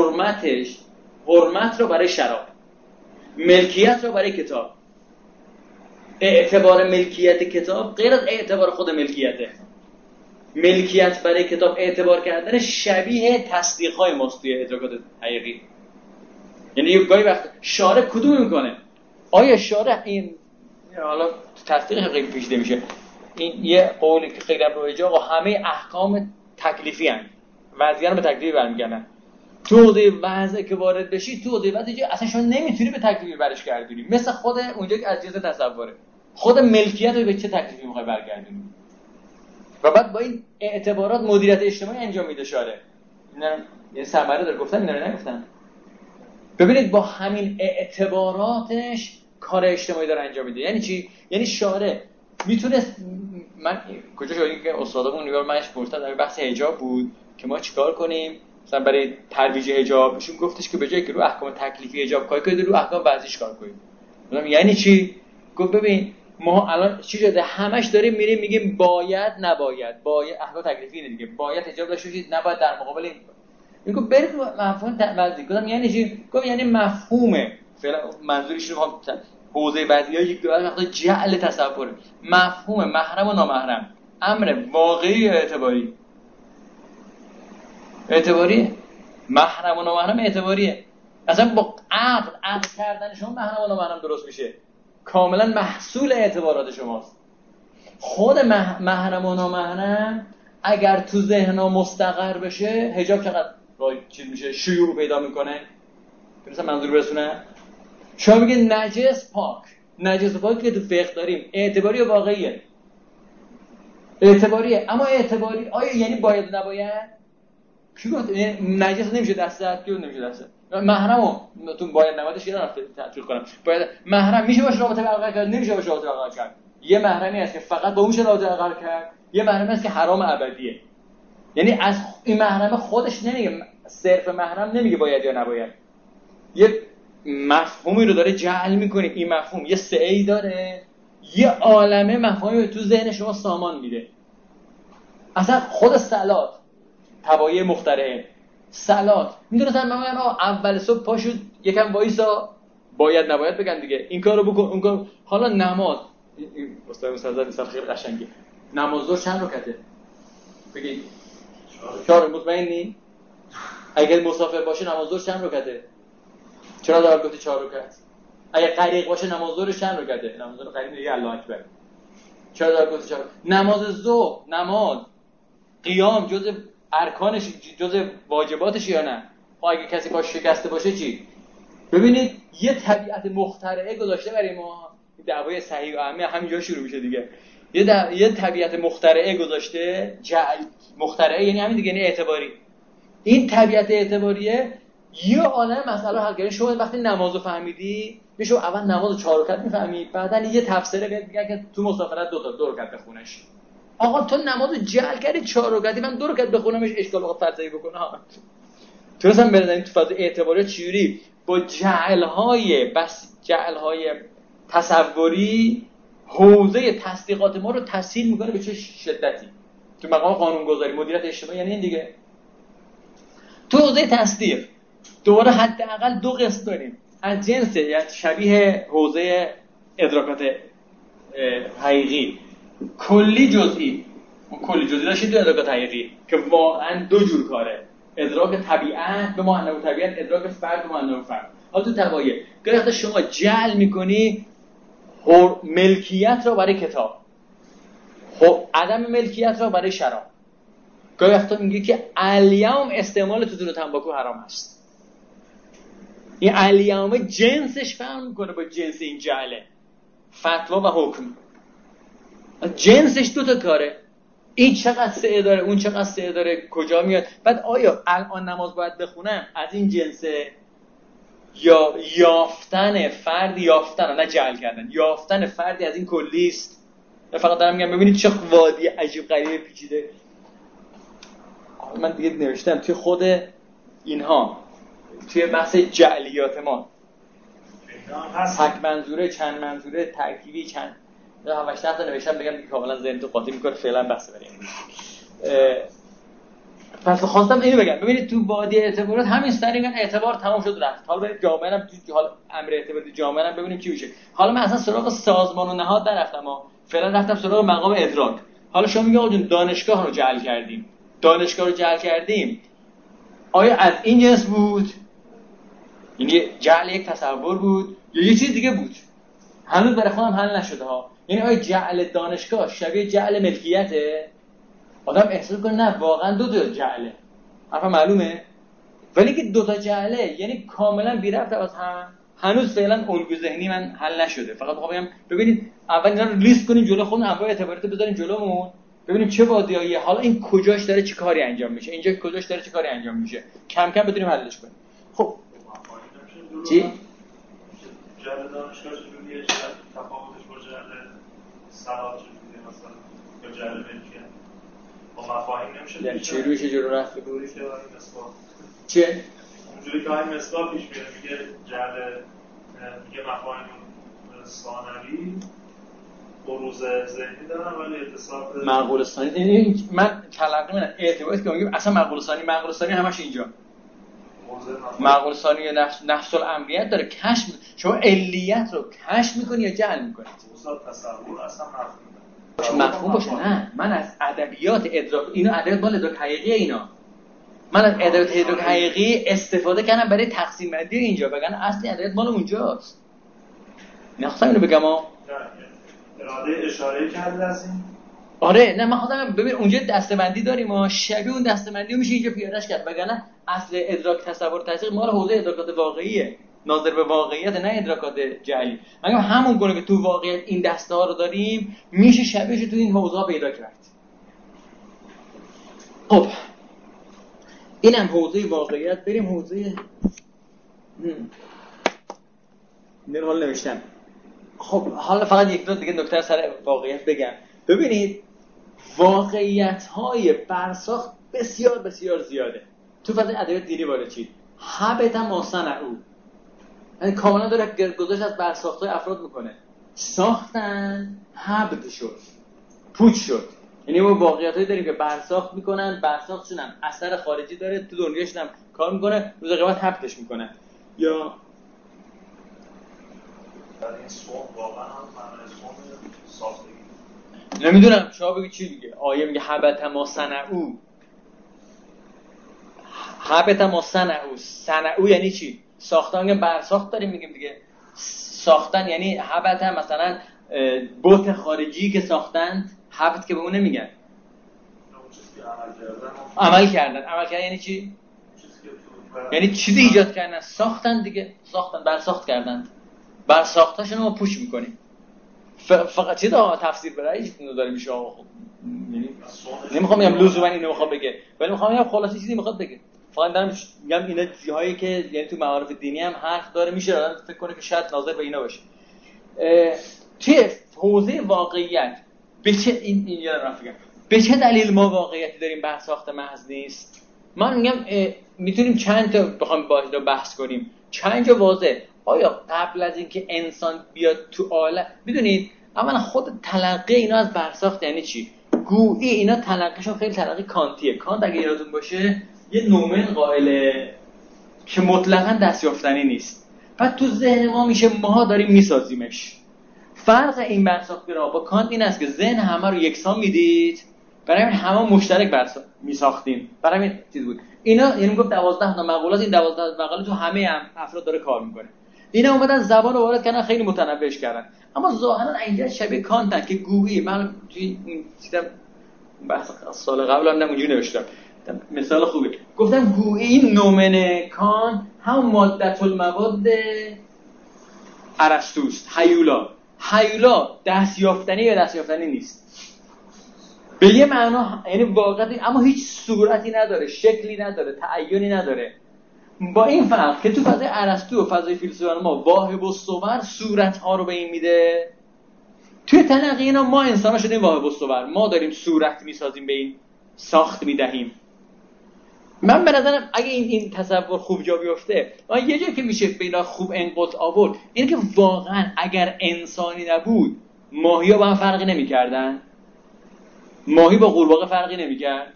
حرمت رو برای شراب، ملکیت رو برای کتاب. اعتبار ملکیت کتاب غیر از اعتبار خود ملکیته. ملکیت برای کتاب اعتبار کردن شبیه تصدیق‌های ماست توی ادراکات حقیقی. یعنی یه گاهی وقت شارع کدوم میکنه؟ آیا شارع این حالا تصدیق خیلی پیچیده میشه، این یه قولی که خیلی رایجه آقا همه احکام تکلیفی هستند، وضعیت به تکلیفی برمیگردن. تو حوزه وضع که وارد بشی، تو حوزه وضع اصلا شما نمیتونی به تکلیفی برش گردونی، مثل خود اونجا که از جنس تصوره، خود ملکیت رو به چه تکلیفی میخوای برگردونی. و بعد با این اعتبارات مدیریت اجتماعی انجام میده شارع. اینا یه ثمره داره، گفتم اینا رو نگفتم. ببینید با همین اعتباراتش کار اجتماعی داره انجام میده. یعنی چی؟ یعنی شارع میتونست، من کجا شاید که استادمون نگار منش پرسیدن در بحث حجاب بود که ما چیکار کنیم مثلا برای ترویج حجاب، ایشون گفتش که به جای که رو احکام تکلیفی حجاب کار کنید رو احکام وضعیش کار کنید. گفتم یعنی چی؟ گفت ببین ما الان چی شده همش داریم میریم میگیم باید نباید، باید احکام تکلیفی اینه دیگه، باید حجاب داشته باشید نباید در مقابل این. میگه برید مفهوم وضعی. گفتم یعنی چی؟ گفت یعنی مفهومه فعلا منظورش رو حوزه بعضی‌ها یک دو وقتا جعل تصور، مفهوم محرم و نامحرم امر واقعی یا اعتباری؟ اعتباریه. محرم و نامحرم اعتباریه. اصلا با عقل کردن شما محرم و نامحرم درست میشه، کاملا محصول اعتبارات شماست. خود محرم و نامحرم اگر تو ذهن‌ها مستقر بشه، حجاب چقدر چیز میشه، شیوع پیدا میکنه. مثلا منظور برسونه شما میگه نجس پاک، نجس پاک که تو فقه داریم اعتباری و واقعیه؟ اعتباریه. اما اعتباری آیا یعنی باید نباید؟ کی گفت نجس نمیشه دستت؟ کی نمیشه دستت؟ محرمو تو باید نبایدش یه نفر تعطیل کنم. باید محرم میشه باشه رابطه برقرار کرد، نمیشه باشه رابطه برقرار کرد. یه محرمی هست که فقط با اون میشه رابطه برقرار کرد، یه محرمی هست که حرام ابدیه. یعنی از این محرم خودش نمیگه، صرف محرم نمیگه باید یا نباید، یه مفهومی رو داره جعل میکنه. این مفهوم یه سعی داره، یه عالمه مفاهیم تو ذهن شما سامان میده. اصلا خود صلات توایع مخترعه، صلات میدونستن من اول صبح پاشود یکم وایسا باید نباید بگن دیگه، این کارو بکن اون کار. حالا نماز استاد مستعد مثال خیلی قشنگه، نماز ظهر چند رکعته؟ بگید 4. مطمئنی؟ اگه مسافر باشه نماز ظهر چند رکعته؟ چرا داره گفتی 4 رکعت؟ اگه غریق باشه نماز ظهر چند رکعته؟ نماز ظهر غریق میگه الله اکبر. چرا داره گفتی 4؟ نماز ظهر، نماز قیام جزء ارکانش، جزء واجباتش یا نه؟ خب اگه کسی پاش شکسته باشه چی؟ ببینید یه طبیعت مخترعه گذاشته برای ما. دعوای صحیح و اهمیه همینجا شروع میشه دیگه. یه طبیعت مخترعه گذاشته، مخترعه یعنی همین دیگه، یعنی اعتباری. این طبیعت اعتباریه یه عالم مسئله حل کنه. شما وقتی نمازو فهمیدی، میشه اول نمازو 4 رکعت میفهمی، بعدن یه تفسیره بهت میگن که تو مسافرت 2 رکعت بخونش. آقا تو نمازو جعل کردی 4 رکعتی، من 2 رکعت بخونمش اشکال وقت فلسفی بکنه ها. تو اصلا بردن تو فاز اعتباری چجوری با جعل‌های تصوری حوزه تصدیقات ما رو تسهیل میکنه به چه شدتی. تو مقام قانونگذاری مدیریت اجتماعی یعنی این دیگه. تو حوزه تصدیق دوباره حداقل 2 قسم داریم از جنس، یعنی شبیه حوزه ادراکات حقیقی، کلی جزئی. اون کلی جزئی داشتیم تو ادراکات حقیقی که واقعا 2 جور کاره، ادراک طبیعت به معنای طبیعت، ادراک فرد به معنای فرد. حالا تو توایع گاهی وقتا شما جعل میکنی ملکیت را برای کتاب، خب عدم ملکیت را برای شراب. گاهی وقتا میگه که الیوم استعمال توتون و تنباکو حرام است. این الیوم جنسش فرق میکنه با جنس این جعله، فتوا و حکم. جنسش 2 تا کاره، این چقدر سعی داره، اون چقدر سعی داره، کجا میاد. بعد آیا الان نماز باید بخونم از این جنسه یا یافتن فردی، یافتن نه جعل کردن، یافتن فردی از این کلیست؟ فقط دارم میگم ببینید چه وادی عجیب غریب پیچیده. من دیگه نوشتم توی خود اینها، توی بحث جعلیات ما تک منظوره، چند منظوره، ترکیبی، چند 7-8 تا نوشتم بگم که کاملا ذهن تو قاطی میکنه. فعلا بحث بریم. پس خواستم اینو بگم ببینید تو وادی اعتبارات همین سریع اعتبار تمام شد رفت. حالا بریم جامعه هم تو حال امر اعتباری جامعه هم ببینیم چی میشه. حالا من اصلا سراغ سازمان و نهاد نرفتم، فعلا رفتم سراغ مقام ادراک. حالا شما میگه آقا جون دانشگاه رو جعل کردیم، دانشگاه رو جعل کردیم، آیا از این جنس بود یعنی جعل یک تصور بود یا یه چیز دیگه بود؟ هنوز برای خودم حل نشده ها. یعنی آیا جعل دانشگاه شبیه جعل ملکیته؟ آدم احساس کنه نه واقعا دو تا جعله، حرفا معلومه، ولی که دو تا جعله یعنی کاملا بی ربط از هم. هنوز فعلا الگوی ذهنی من حل نشده. فقط میخوام بگم ببینید اول اینا رو لیست کنیم جلو خودمون، انواع اعتبارات بذاریم جلومون، ببینیم چه وادیاییه، حالا این کجاش داره چه کاری انجام میشه، اینجا کجاش داره چه کاری انجام میشه، کم کم بتونیم حلش کنیم. خب چی؟ جعل دانشگاه چجوریه؟ تفاوتش با جعل صلاح چجوریه مثلا؟ یا جعل ملکیت؟ با مفاهیم نمیشه یعنی چه روی چه جلو رفت دوری که این مصباح چه؟ اونجوری که این مصباح پیش میره میگه جعل، میگه مفاهیم ثانوی بروز ذهنی دارن ولی اتصاف معقول ثانی. این من تلقی می‌کنم اعتباطی که میگیم اصلا معقول ثانی همش اینجا معقول ثانی یا نفس الامریت داره کشف. شما علیت رو کشف میکنی یا جعل میکنی؟ تصور اصلا مفهوم باشه. نه من از ادبیات ادراک، اینا ادبیات مال ادراک حقیقی، اینا من از ادبیات ادراک حقیقی استفاده کردم برای تقسیم بندی اینجا، وگرنه اصلی ادبیات مال اونجاست. نخواستم اینو بگم اراده اشاره کرده از این. آره نه من خودم ببین اونجا دسته‌بندی داریم و شبیه اون دسته‌بندی رو میشه اینجا پیادهش کرد، وگرنه اصل ادراک تصور تحقیق مال حوزه ادراکات واقعیه، ناظر به واقعیت، نه ادراکات جعلی. مگه همون گونه که تو واقعیت این دسته ها رو داریم میشه شبیهش تو این حوزه ها پیدا کرد. خب اینم حوزه واقعیت. بریم حوزه حال نوشتم. خب حالا فقط یک دو دیگه نکته سر واقعیت بگم. ببینید واقعیت‌های برساخت بسیار بسیار زیاده. تو فضای ادبیات دینی وارد شید. حبت ما صنعوا، یعنی کاملا داره گذاشت از برساخت‌های افراد میکنه. ساختن، حبت شد، پوچ شد. یعنی ما واقعیتایی داریم که برساخت میکنن، برساختشون هم اثر خارجی داره، تو دنیاشون هم کار میکنه، روز قیامت حبتش میکنن. یا در این سوم واقعا هم معنی سوم ساختگی نمیدونم شما بگید چی میگه. آیه میگه حبت ما صنعوا. حبت ما صنعوا، صنعوا یعنی چی؟ ساختن. برساخت داریم میگیم دیگه. ساختن یعنی حبت هم مثلا بت خارجی که ساختند، حبت که به اون نمیگن. عمل کردن یعنی چی؟ یعنی چیزی ایجاد کردن، ساختن دیگه، ساختن، برساخت کردن. برساختاشون ما پوش میکنیم. فقط چی دا تفسیر برای اینو داره میشه. یعنی نمیخوام بگم لزوما اینو میخوام بگه، ولی میخوام بگم خلاصه چیزی میخواد بگه. فقط دارم میگم اینا چیزهایی که یعنی تو معارف دینی هم حرف داره، میشه آدم فکر کنه که شاید ناظر به اینا باشه. توی حوزه واقعیت به چه این یادم رفت بگم به چه دلیل ما واقعیتی داریم برساخت محض نیست؟ من میگم میتونیم چند تا بخوام باهاش بحث کنیم، چند جا واضح. آیا قبل از اینکه انسان بیاد تو عالم، میدونید اولا خود تلقی اینا از برساخت یعنی چی؟ گویی اینا تلقیشون خیلی تلقی کانتیه. کانت اگه یادتون باشه یه نومن قائله که مطلقاً دستیافتنی نیست. بعد تو ذهن ما میشه ماها داریم میسازیمش. فرق این برساختگرا با کانت این است که ذهن همه رو یکسان میدید، برای همین همه مشترک میساختیم. برای همین چیز بود. اینا یعنی گفت 12 تا مقولات، این 12 مقاله تو همه افراد داره کار میکنه. اینا اومدن زبان رو وارد کردن، خیلی متنوعش کردن، اما ظاهرا اینجا شبیه کانتن که گویی من توی دیدم بحث سال قبل هم اونجوری نوشتم، مثال خوبه گفتم گویی این نومن کان هم مادة المواد ارسطوست. هیولا دستیافتنی یا دستیافتنی نیست به یه معنا، یعنی واقعی اما هیچ صورتی نداره، شکلی نداره، تعیینی نداره. با این فرق که تو فضای ارسطو و فضای فیلسوفان ما واهب الصور صورت ها رو به این میده، توی تلقی اینا ما انسان شدیم واهب الصور، ما داریم صورت میسازیم، به این ساخت میدهیم. من به نظرم اگه این تصور خوب جا بیفته، یه جایی که میشه به اینا خوب انقاط آورد اینه که واقعا اگر انسانی نبود ماهی‌ها با هم فرقی نمی‌کردن. ماهی با قورباغه فرقی نمی‌کرد.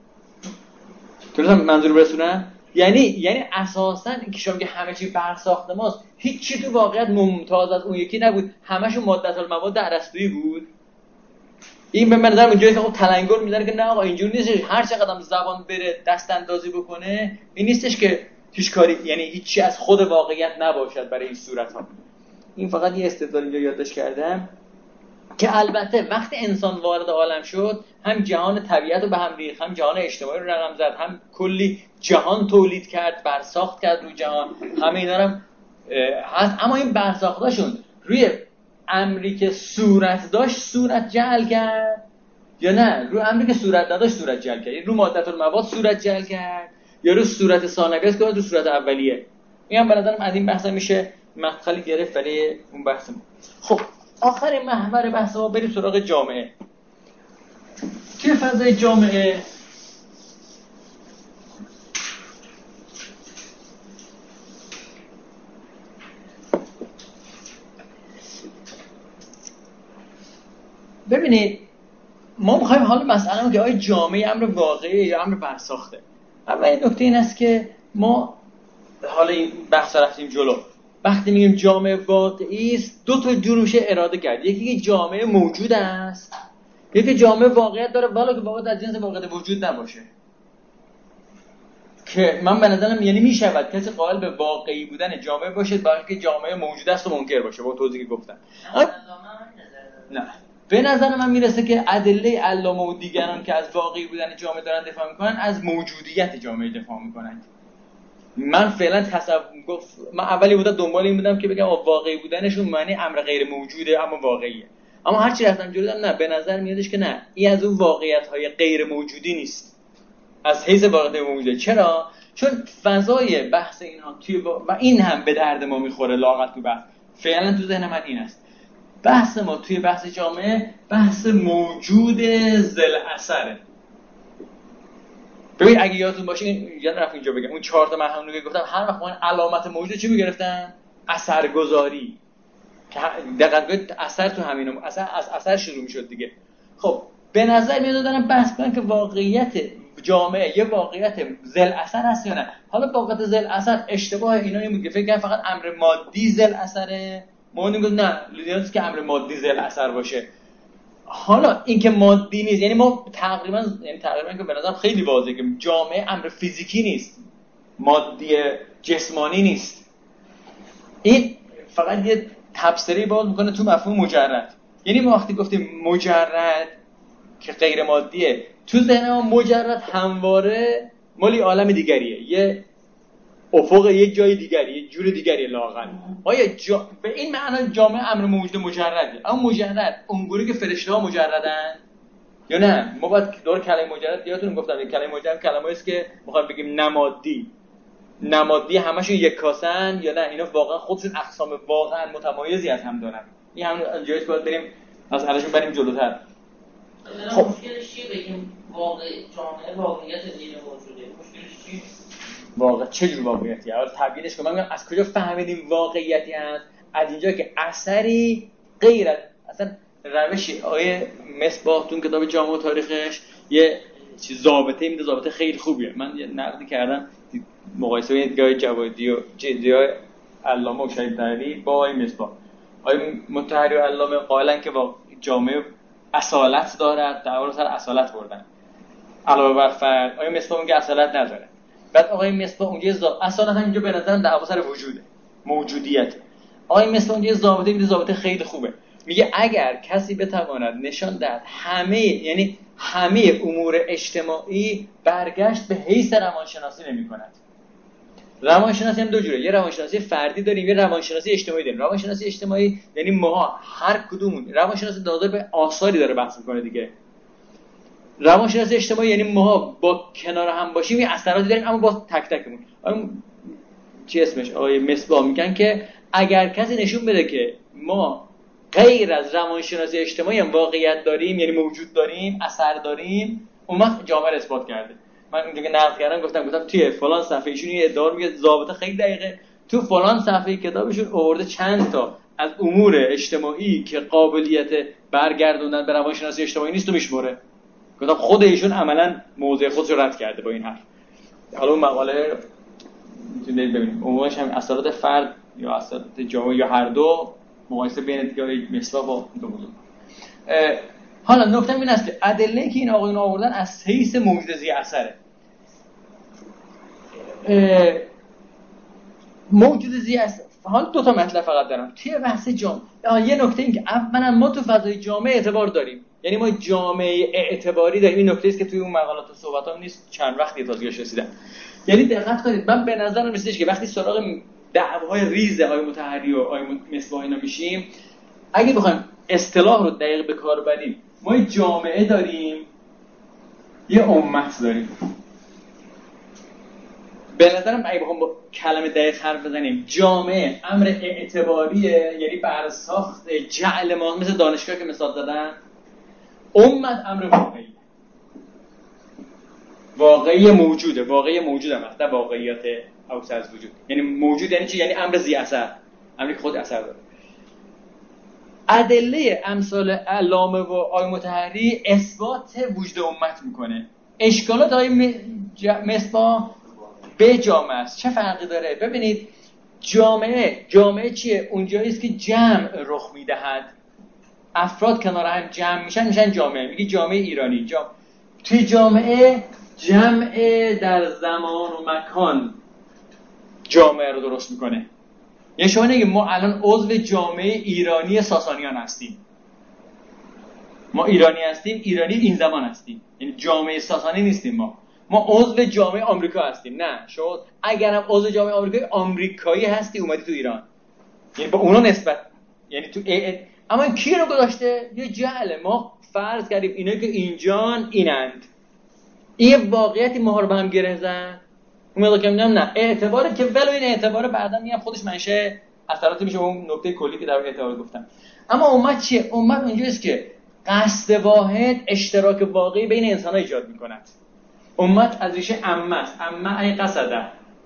درستم منظور برسونم؟ یعنی اساساً این که شما میگه همه چی برساخته ماست، هیچ چی تو واقعیت ممتاز از اون یکی نبود، همشون مادة المواد ارسطویی بود. این به من نظر اونجایی که خب تلنگر میزنه که نه آقا اینجوری نیستش، هر چقدر زبان بره دست اندازی بکنه این نیستش که هیچ کاری، یعنی هیچی از خود واقعیت نباشد برای این صورت‌ها. این فقط یه استدلال اینجا یادداشت کردم که البته وقتی انسان وارد عالم شد هم جهان طبیعت رو به هم ریخت، هم جهان اجتماعی رو رقم زد، هم کلی جهان تولید کرد، برساخت کرد روی جهان، همه اینا هم هست. اما این برساختاشون روی امری که صورت داشت صورت جعل کرد یا نه روی امری که صورت نداشت صورت جعل کرد؟ یعنی رو مادة المواد صورت جعل کرد یا رو صورت ثانویه است که رو صورت اولیه؟ این هم به نظرم از این بحث میشه مدخلی گرفت برای اون بحث ما. خب آخر محور بحث ما بریم سراغ جامعه. توی فضای جامعه ببینید ما میخوایم حالا مسئله که آیا جامعه امر واقعی یا امر برساخته. اولین نکته این است که ما حالا این بحث رفتیم جلو، وقتی میگیم جامعه واقعی است دو تا جور میشه اراده کرد. یکی که جامعه موجود است، یکی جامعه واقعیت داره ولی که واقعیت از جنس واقعیت وجود نباشه. که من به نظرم یعنی میشود کسی قائل به واقعی بودن جامعه باشه بلکه جامعه موجود است و منکر باشه با توضیحی که گفتم. نه به نظر من میرسه که ادله علامه و دیگران که از واقعی بودن جامعه دارن دفاع میکنن از موجودیت جامعه دفاع میکنن. من فعلا من اولی بودم دنبال این بودم که بگم واقعی بودنشون معنی امر غیر موجوده اما واقعیه. اما هر چی رفتم جلو نه، به نظر میادش که نه، این از اون واقعیت‌های غیر موجودی نیست، از حیث واقعیت موجوده. چرا؟ چون فضای بحث اینها توی و این هم به درد ما میخوره لااقل تو بحث. فعلا تو ذهن من این است بحث ما توی بحث جامعه بحث موجود ذل اثره. ببین اگه یادتون باشه یاد رفت اینجا بگم اون 4 تا مرحله که گفتم هر وقت من علامت موجود چی میگرفتن؟ اثرگذاری. که دقیقاً اثر تو همین اثر از اثر شروع میشد دیگه. خب به نظر میاد دارم بحث کنم که واقعیت جامعه یه واقعیت ذل اثر هست یا نه. حالا واقعیت ذل اثر اشتباه اینا این بود که فکر کنن فقط امر مادی ذل اثره. ما میگیم نه، لزومی که امر مادی ذل اثر باشه. حالا این که مادی نیست یعنی ما تقریبا که به نظرم خیلی واضحه که جامعه امر فیزیکی نیست، مادی جسمانی نیست. این فقط یه تبصره باز میکنه تو مفهوم مجرد. یعنی ما وقتی گفتیم مجرد که غیر مادیه، تو ذهن ما مجرد همواره مالی عالم دیگریه، یه افق یک جای دیگری، یک جور دیگری لااقل. آیا به این معنی جامعه امر موجود مجرده؟ اما مجرد اونگونه که فرشته‌ها مجردن یا نه؟ ما باید دور کلمه مجرد یادتون گفتم کلمه مجرد کلمه‌ای است که می‌خوایم بگیم نمادی همشون یک کاسن یا نه اینا واقعا خودشون اقسام واقعا متمایزی از هم دارن. این همون جاییه که باید بریم از ازشون بریم جلوتر. خب مشکلش چیه بگیم جامعه واقعیت غیر موجوده؟ مشکلش چیه؟ واقعا چه جور واقعیتی؟ اول تبیینش کنم. من میگم از کجا فهمیدیم واقعیتی هست؟ از اینجا که اثری غیر اصلا روشی آیه مصباح تو کتاب جامعه و تاریخش یه چیز ضابطه میده، ضابطه خیلی خوبیه. من یه نقدی کردم مقایسه بین دیدگاه جوادی و دیدگاه علامه و شریف طحری با آیه مصباح. آیه مطهری و علامه قائلن که جامعه اصالت دارد، دعوا سر اصالت بردن علاوه بر فرد. آیه مصباح میگه اصالت نداره. بعد آقای مصباح اونجا اصالت هم اینجا به نظرم دعوا سر وجوده، موجودیت. آقای مصباح اونجا ضابطه میده، ضابطه خیلی خوبه. میگه اگر کسی بتواند نشان دهد همه امور اجتماعی برگشت به حیث روانشناسی نمی‌کند. روانشناسی هم دو جوره، یه روانشناسی فردی داریم، یه روانشناسی اجتماعی داریم. روانشناسی اجتماعی یعنی ما هر کدومون، روانشناسی داده به آثاری داره بحث می‌کنه دیگه. روانشناسی اجتماعی یعنی ما با کنار هم باشیم یه اثراتی داریم اما با تک تکمون. چی اسمش؟ آقای مصباح میگن که اگر کسی نشون بده که ما غیر از روانشناسی اجتماعی هم واقعیت داریم، یعنی موجود داریم، اثر داریم، اون وقت جامعه اثبات کرده. من اونجا که نقد کردم گفتم توی فلان صفحه ایشون یه ادعا میگه ضابطه خیلی دقیقه، تو فلان صفحه کتابشون آورده چند تا از امور اجتماعی که قابلیت برگردوندن به روانشناسی اجتماعی نیست و میشمره. گفتم خود ایشون عملاً موضع خودش رو رد کرده با این حرف. حالا اون مقاله میتونید ببینید عمومش هم اثرات فرد یا اثرات جامعه یا هر دو، مقایسه بین دیگه مثلا با دو موضوع. حالا نکته این است که ادله‌ای که این آقایون آوردن از حیث موجود ذی اثره. موجود زیست. حالا دو تا مطلب فقط دارم توی بحث جامعه. یه نکته این که اولا ما تو فضای جامعه اعتبار داریم، یعنی ما جامعه اعتباری داریم. این نکته است که توی اون مقالات و صحبتام نیست، چند وقتی تازگیش رسیدم. یعنی دقت کنید، من به نظرم رسیدش که وقتی سراغ دعواهای ریز آقای مطهری و آقای مصباح اینا میشیم، اگه بخوایم اصطلاح رو دقیق به کار ببریم، ما یه جامعه داریم، یه امت داریم. به نظرم اگه بخوام با کلمه دقیق حرف بزنیم، جامعه امر اعتباریه، یعنی برساخت جعل ما، مثل دانشگاه که مثال زدن. امت امر واقعی، واقعی موجوده، واقعی موجود هم هست، نه واقعیات اوسع از وجود. یعنی موجود یعنی چی؟ یعنی امر ذی اثر، امری که خود اثر داره. ادله امثال علامه و آقای مطهری اثبات وجود امت میکنه. اشکالات آقای مصباح به جامعه است چه فرقی داره؟ ببینید جامعه چیه؟ اونجایی است که جمع رخ میدهد، افراد کنار هم جمع میشن جامعه. میگه جامعه ایرانی. توی جامعه جمع در زمان و مکان جامعه رو درست میکنه. یعنی شما نگید ما الان عضو جامعه ایرانی ساسانیان هستیم، ما ایرانی هستیم، ایرانی این زمان هستیم، یعنی جامعه ساسانی نیستیم. ما عضو جامعه آمریکا هستیم. نه، شما اگرم عضو جامعه آمریکایی هستی اومدی تو ایران، یعنی با اونا نسبت، یعنی تو اما این کی رو گذاشته؟ یه جهله. ما فرض کردیم اینایی که اینجان اینند، این واقعیتی ما رو به هم گره زد. اون که میگم نه، اعتباره که ولو این اعتباره بعدا میگم خودش منشه اثرات میشه اون نکته کلی که در اعتبار گفتم. اما امت چیه؟ امت اونجاست که قصد واحد اشتراک واقعی بین انسان‌ها ایجاد می‌کند. امت از ریشه عمه است. عمه ای قصده.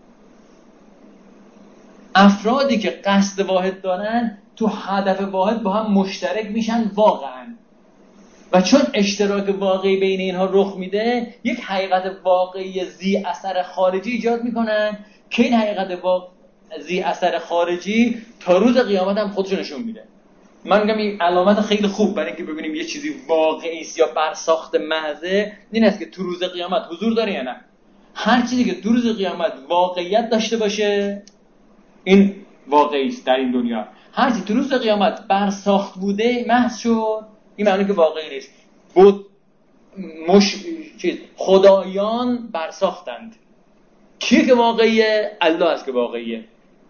افرادی که قصد واحد دارن تو هدف واحد با هم مشترک میشن واقعا، و چون اشتراک واقعی بین اینها رخ میده، یک حقیقت واقعی ذی اثر خارجی ایجاد میکنن که این حقیقت ذی اثر خارجی تا روز قیامت هم خودشو نشون میده. من میگم این علامت خیلی خوب برای اینکه ببینیم یه چیزی واقعی است یا برساخت محضه این است که تو روز قیامت حضور داره یا نه. هر چیزی که تو روز قیامت واقعیت داشته باشه این واقعی است در این دنیا. هر چیزی تو روز قیامت برساخت بوده محض شد، این معنی که واقعی نیست. خدایان برساختند. کیه که واقعیه؟ الله است که واقعیه.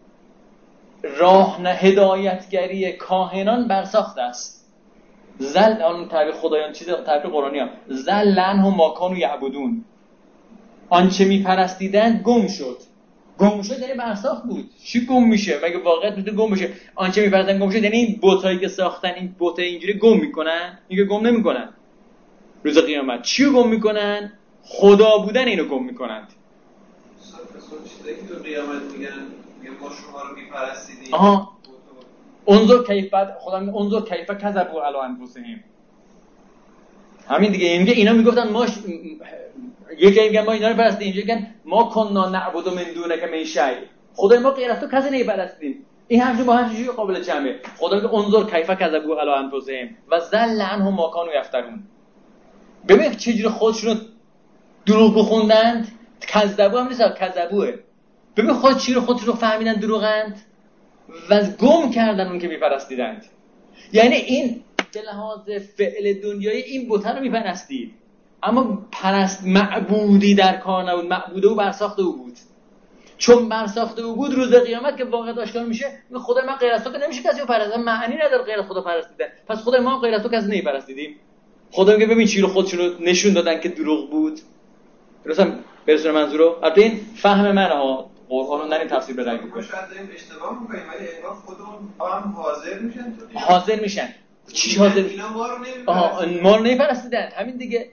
هدایتگری کاهنان برساخته است. اون تعبیر خدایان چیز تعبیر قرآنی هم زلن هم ماکانو یعبدون، آنچه میپرستیدن گم شد. گم شد یعنی برساخت بود. چی گم میشه؟ مگه واقعیت میتونه گم بشه؟ آنچه میپرستن گم شد یعنی این بتایی که ساختن، این بت اینجوری گم میکنن؟ میگه گم نمیکنن. روز قیامت چی گم میکنن؟ خدا بودن اینو گم میکنند. چیزایی که تو قیامت میگن ما شما رو میپرستیدیم. انظر کیفت، خدا میگه انظر کیفت کذبوا علی انفسهم. همین دیگه. اینا میگفتن ما یکی میگن ما اینا رو پرستیم، اینجا میگن ما کنا نعبد من دونک من شیء. خدای ما غیر از تو کسی نمیپرستیم. این همش با همش قابل جمعه. خدا میگه انظر کیفت کذبوا علی انفسهم و ضل عنهم ما کانوا یفترون. ببین چجوری خودشونو دروغ بخوندند. کذبوا هم نیست، کذبوه. ببین خودشونو فهمیدن دروغند و گم کردن اون که میپرستیدند. یعنی این به لحاظ فعل دنیایی این بت رو میپرستید، اما معبودی در کار نبود. معبوده و برساخته او بود. چون برساخته او بود روز قیامت که واقعا آشکار میشه، خدای من غیر از تو که نمیشه کسی رو پرستید. معنی نداره غیر از خدا پرستیدن. پس خدای ما غیر از تو کسی نمیپرستیدیم. خدا میگه ببین چی رو خودشونو نشون دادن که دروغ بود. درستم برسونه منظورو. البته این فهم منه ها، قرآن رو نریم تفسیر بدیم. ما شاید داریم اشتباه میکنیم ولی انگار خودمون هم حاضر میشن تو حاضر میشن. چی حاضر؟ اینا ما رو نمیپرستیدن. ما رو نمیپرستیدن. همین دیگه.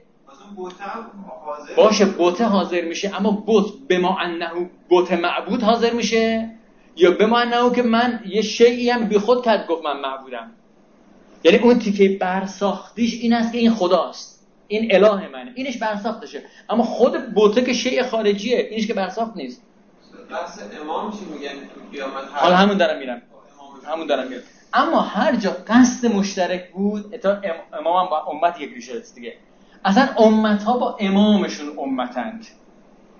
باشه بت حاضر میشه، اما بت به ما انه بت معبود حاضر میشه یا به ما انه که من یه شیئی هم بی خود کرد گفت من معبودم. یعنی اون تیکه برساختیش این است که این خداست، این اله منه، اینش برساختشه. اما خود بت که شیء خارجیه، اینش که برساخت نیست. بحث امام چی میگن تو قیامت؟ حالا همون دارم میرم. اما هر جا قصد مشترک بود، امام هم با امت یک ریشه است دیگه. اصلا امت ها با امامشون امتند.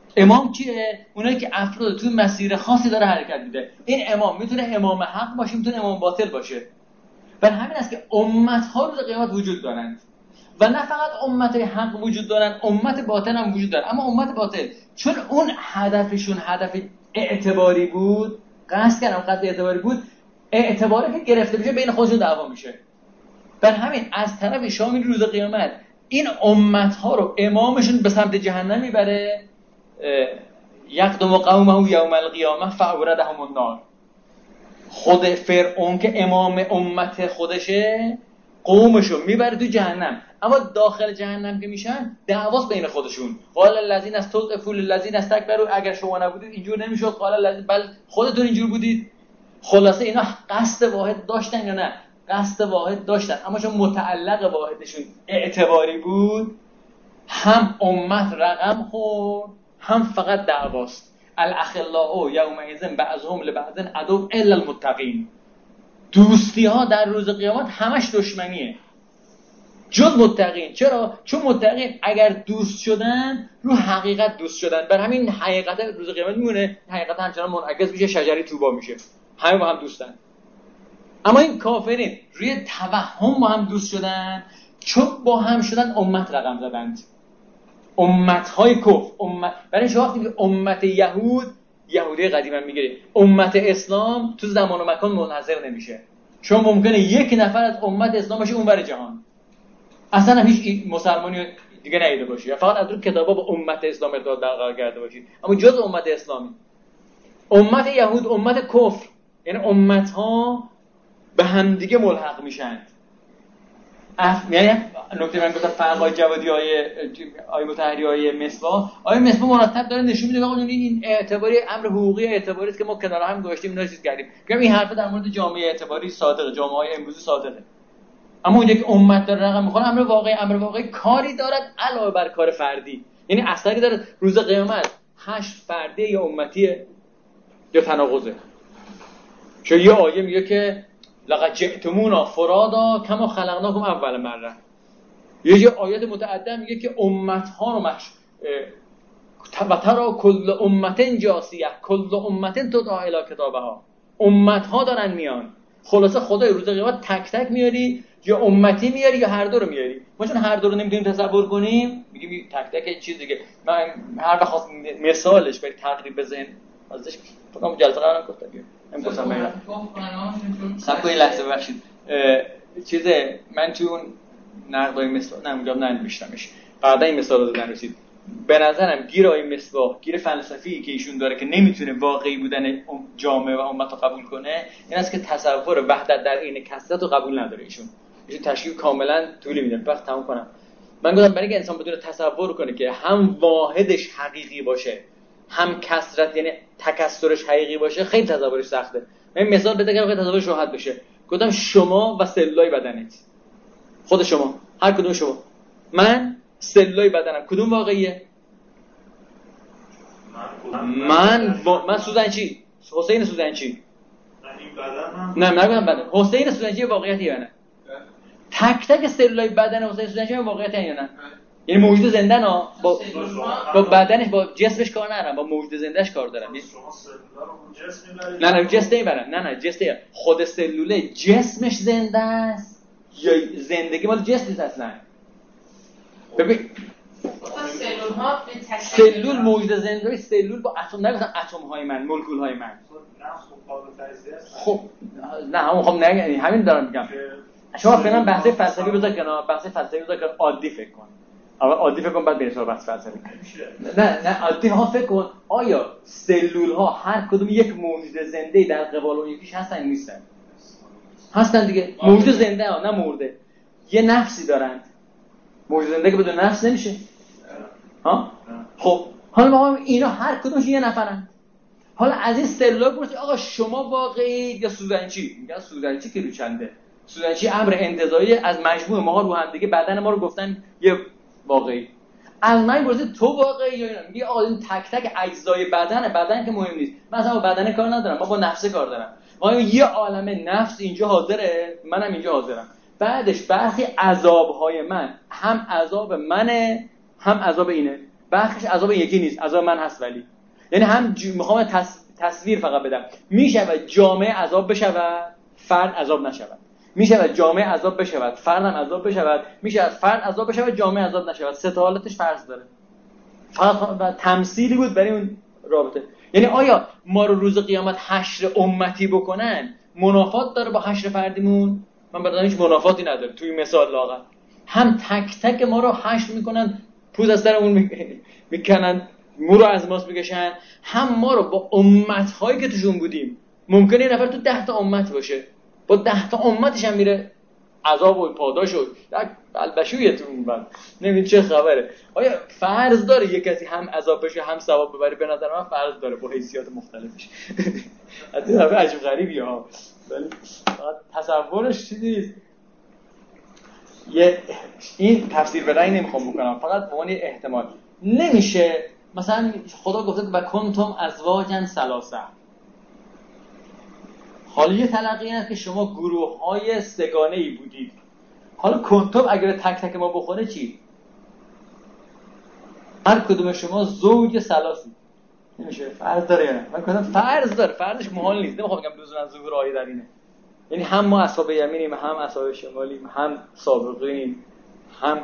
امام کیه؟ اونایی که افراد تو مسیر خاصی داره حرکت میده. این امام میتونه امام حق باشه، میتونه امام باطل باشه. بر همین است که امت‌ها روز قیامت وجود دارند و نه فقط امت حق وجود دارن، امت باطل هم وجود دارن. اما امت باطل چون اون هدفشون هدف اعتباری بود، قصد اعتباری بود، اعتباری که گرفته میشه بین خودشون دعوا میشه. بر همین از طرف شما این روز قیامت این امت‌ها رو امامشون به سمت جهنم میبره، یقدم قومه یوم القیامه فاوردهم النار. خود فرعون که امام امت خودشه قومشو میبره تو جهنم، اما داخل جهنم که میشن دعواست بین خودشون. قال الذين استضعفوا للذين استكبروا، اگر شما نبودید اینجور نمیشد. قال الذين، بل خودتون اینجور بودید. خلاصه اینا قصد واحد داشتن یا نه؟ قصد واحد داشتن، اما چون متعلق واحدشون اعتباری بود، هم امت رقم خورد، هم فقط دعواست. الاخلاء یومئذ بعضهم لبعض عدو الا المتقین. دوستی ها در روز قیامت همش دشمنیه جز متقین. چرا؟ چون متقین اگر دوست شدن رو حقیقت دوست شدن، بر همین حقیقت روز قیامت میمونه، حقیقت همچنان منعکس میشه، شجری طوبا میشه، همه با هم دوستن. اما این کافرین روی توهم با هم دوست شدن، چون با هم شدن امت رقم زدند، امت‌های کفر. برای شما وقتی که امت یهودی قدیم هم میگیره، امت اسلام تو زمان و مکان منحصر نمیشه. چون ممکنه یک نفر از امت اسلام باشه اونور جهان، اصلا هم هیچ مسلمانی دیگه ندیده باشی، یا فقط از اون کتابا با امت اسلام ارتباط برقرار کرده باشی، اما جز امت اسلامی. امت یهود امت کفر، یعنی امت‌ها به هم دیگه ملحق میشن. یعنی نکته من گفتم فرقای آیه مطهری آیه مصباح مرتب داره نشون میده که این اعتباری امر حقوقی اعتباری است که ما کنار هم گذاشتیم، اینا چیز کردیم. میگم این حرف در مورد جامعه اعتباری صادقه، جامعه‌های امروزی صادقه. اما اونجا که امت داره رقم میخوره، امر واقعی کاری دارد علاوه بر کار فردی. یعنی اثری داره روز قیامت 8 فردی یا امتیه یا تناقضه. چون یه آیه میگه که لقد جئتمونا فرادا کما خلقناکم اول مره. یه آیات متعدد میگه که امت‌ها رو و ترى کل امت جاسیه کل امت تدعى الی کتابها. امت‌ها دارن میان. خلاصه خدای روز قیامت تک تک میاری، یا امتی میاری یا هر دو رو میاری. ما چون هر دو رو نمیتونیم تصور کنیم میگیم تک تک چیز دیگه. من هر وقت مثالش برای تقریب ذهن ازش فکرام جلسه قرارم گفتم امروز میرم سب کنید لحظه ببخشید. من تو اون نقدای مثال نمیشتمش بعدا این مثال رو دادن رسید. به نظرم گیرای مصباح، گیر فلسفی که ایشون داره که نمیتونه واقعی بودن جامعه و امت رو قبول کنه، این است که تصور وحدت در عین کثرت رو قبول نداره. ایشون تشکیل کاملا طولی میده. وقت تموم کنم. من گفتم برای اینکه انسان بتونه تصور کنه که هم واحدش حقیقی باشه، هم کثرت یعنی تکثرش حقیقی باشه، خیلی تصورش سخته. من مثال بده که تصورش راحت بشه. گفتم شما و سلولای بدنت، خود شما، هر کدوم شما، من سلولای بدنم، کدوم واقعیه؟ من سوزنچی، حسین سوزنچی. نه نگم بدن. حسین سوزنچی واقعیتی یا نه؟ تک تک سلولای بدن حسین سوزنچی واقعیتی یا نه؟ یعنی موجود زنده نا با بدنش با جسمش کار ندارن، با موجود زندهش کار دارن. شما سلولا رو جسم میبرید؟ نه جسم نمیبرن. نه جسم خود سلوله جسمش زنده است یا زندگی مال جسم نیست اصلا. ببین سلول ها سلول موجود زنده، سلول با اتم نگفتن اتم های من، مولکول های من. خب نه همین دارم میگم. شما فعلا بحث فلسفی بذار کنار، عادی فکر کن. اول عادی فکر کن بعد بریم سراغ بحث فلسفی. نه عادی ها فکر کن آیا سلول ها هر کدوم یک موجود زنده در قبال اون یکیش هستن نیستن؟ هستن دیگه. موجود زنده ها نه مرده. یه نفسی دارن. موجود زنده که بدون نفس نمیشه. ها؟ خب حالا ما اینا هر کدومش یه نفرن. حالا از این سلول پرسید آقا شما واقعی یا سوزنچی؟ میگن سوزنچی که رو چنده. سوزنچی امر انتزاعی از مجموع ما رو هم دیگه بدن ما رو گفتن یه واقعی. از من پرسید تو واقعی یا اینا؟ میگه آقا این تک تک اجزای بدن که مهم نیست. من اصلا با بدن کار ندارم، من با نفس کار دارم. ما یه عالمه نفس اینجا حاضره، منم اینجا حاضرم. بعدش برخی عذاب‌های من هم عذاب منه هم عذاب اینه. بخش عذاب یکی نیست، عذاب من هست. ولی یعنی هم میخوام تصویر فقط بدم، میشود جامعه عذاب بشود فرد عذاب نشود، میشود جامعه عذاب بشود فرد هم عذاب بشود، میشود فرد عذاب بشود جامعه عذاب نشود. سه تا حالتش فرض داره. فقط تمثیلی بود برای اون رابطه. یعنی آیا ما رو روز قیامت حشر امتی بکنن منافات داره با حشر فردیمون؟ من بدونم هیچ منافاتی نداره. توی مثال لاغر هم تک تک ما رو حشر میکنن، پوز از سرمون میکنن، مو رو از ماست میکشن، هم ما رو با امت‌هایی که توشون بودیم، ممکنه یه نفر تو 10 تا امت باشه، با 10 تا امتش هم میره عذاب و پاداش و البشویتون بعد نمیدونی چه خبره. آیا فرض داره یک کسی هم عذاب بشه هم ثواب ببره؟ به نظر من فرض داره با حیثیات مختلفش. حتی حرف عجیب غریبیه ها، ولی تصورش چیزی نیست. این تفسیر بدایی نمیخوام بکنم، فقط به عنوان احتمال. نمیشه مثلا خدا گفته و کنتم ازواجا ثلاثه، حالا یه تلقی این است که شما گروه‌های سگانه‌ای بودید. حالا کنتم اگر تک تک ما بخونه چی؟ هر کدوم شما زوج ثلاثی. نمیشه. فرض داره یا نه؟ من گفتم فرض داره، فرضش محال نیست. نمیخوام بگم لزوما ظهور آیه در اینه. یعنی هم ما اصحاب یمینیم، هم اصحاب شمالیم، هم سابقینیم، هم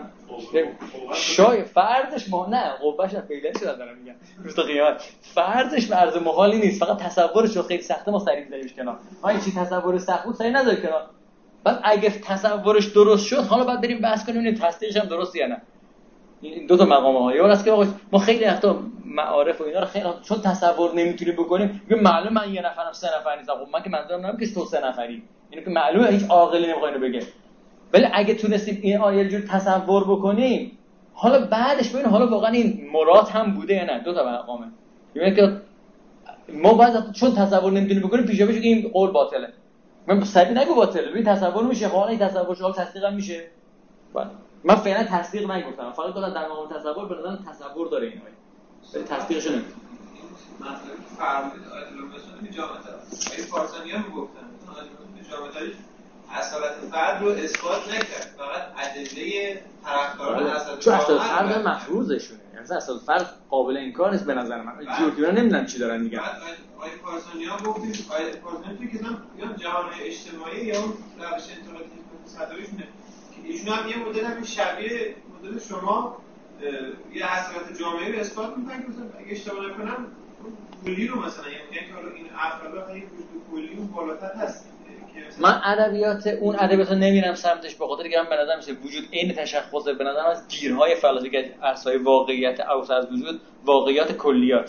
شای فرضش ما نه قوبش فعلا شده دارم میگم روز قیامت فرضش فرض محالی نیست، فقط تصورش رو خیلی سخته ما سریع می‌ذاریمش کنار. این چی تصور سخت بود سریع نذار کنار. بعد اگه تصورش درست شد حالا بعد بریم بحث کنیم این تصدیقش هم درست یا نه. این دو تا مقامه ها. یه است که آقا ما خیلی وقتا معارف و اینا رو خیلی چون تصور نمیتونیم بکنیم میگم معلومه من یه نفرم سه نفر نیستم. خب من که منظورم نمیگه که تو سه نفری، اینو که معلومه هیچ عاقلی نمیخواد اینو بگه. ولی اگه تونستیم این آیه جور تصور بکنیم حالا بعدش ببین حالا واقعا این مراد هم بوده یا نه. دو تا مقامه. یعنی که ما باید چون تصور نمیتونیم بکنیم پیشا پیش این قول باطله. من سری نگو باطله، ببین تصور میشه، حالا این تصور شما تصدیق هم میشه. من فعلا تصدیق نگفتم، فقط گفتم در مقام تصور به نظر تصور داره این آیه. ولی تصدیقش نمیکنم. مثلا فرمودید آیه علوم جامعه فارسانیان میگفتن جامعه اصالت فرد رو اثبات نکرد، فقط ادله طرفداران اصالت چون اصالت فرد مفروضشونه، یعنی اصالت فرد قابل انکار نیست به نظر من. جوردینا نمیدونم چی دارن میگن. آیه فارسانیان گفتیم آیه فارسانیان توی کتاب یا جهان اجتماعی یا اون روش انتقادی صدایشونه که ایشون هم یه مدل همین شبیه مدل شما یه اصالت جامعه رو اثبات میکنن که مثلا اگه اشتباه نکنم کلی رو مثلا یعنی که این افراد های وجود کلی اون بالاتر هست. من ادبیات اون ادبیات رو نمیرم سمتش به خاطر که من به نظر میشه وجود عین تشخص به نظر از گیرهای فلسفی که عرصه‌های واقعیت اوسط از وجود واقعیت کلیاته.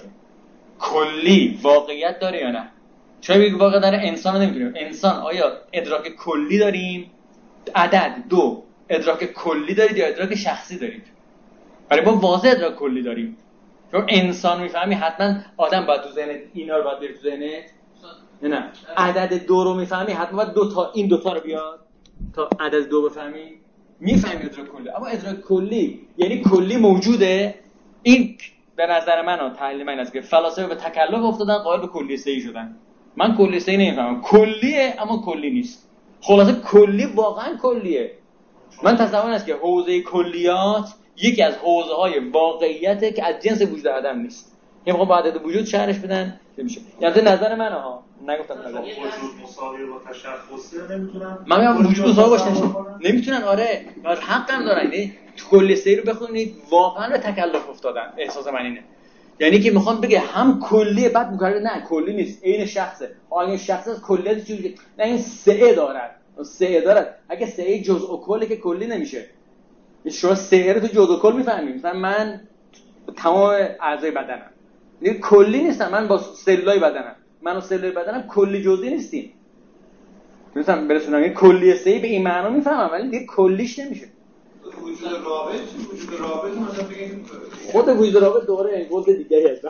کلی واقعیت داره یا نه؟ چون میگه واقعیت داره انسان رو نمیدونیم. انسان آیا ادراک کلی داریم؟ عدد دو ادراک کلی دارید یا ادراک شخصی دارید؟ برای ما واضح ادراک کلی داریم. چون انسان میفهمی حتما آدم باید تو ذهنت اینا رو باید بری تو ذهنت نه عدد دو رو میفهمی حتما باید دو تا این دوتا رو بیاد تا عدد دو بفهمی. میفهمی ادراک کلی، اما ادراک کلی یعنی کلی موجوده. این به نظر من تحلیل من است که فلاسفه به تکلف افتادن قائل به کلی سه‌ای شدن. من کلی سه‌ای نمیفهمم، کلیه اما کلی نیست. خلاصه کلی واقعا کلیه. من تصور است که حوزه کلیات یکی از حوزه‌های واقعیته که از جنس وجود عدم نیست. یعنی میخوام با عدد وجود شرحش بدن نمیشه. یعنی نظر منه ها، نگفتم نظر. وجود مساوی با تشخصه نمیتونن. من میگم وجود مساوی باشه نمیتونن. آره حق هم دارن. تو کل سری رو بخونید واقعا به تکلف افتادن. احساس من اینه. یعنی که میخوام بگه هم کلیه بعد میگه نه کلی نیست، عین شخصه. آگه شخص از کلیت چیزی نه این سه دارد. سه دارد. اگه سه جزء و کله که کلی نمیشه. شما سه رو تو جزء و کل میفهمید. مثلا من تمام اعضای بدنم یعنی کلی نیستم. من با سلولای بدنم، من و سلولای بدنم کلی جزئی نیستیم. مثلا برسونم این کلی سه‌ای به این معنا میفهمم ولی دیگه کلیش نمیشه. وجود رابط مثلا بگیم خود وجود رابط دوباره این گفت دیگه است.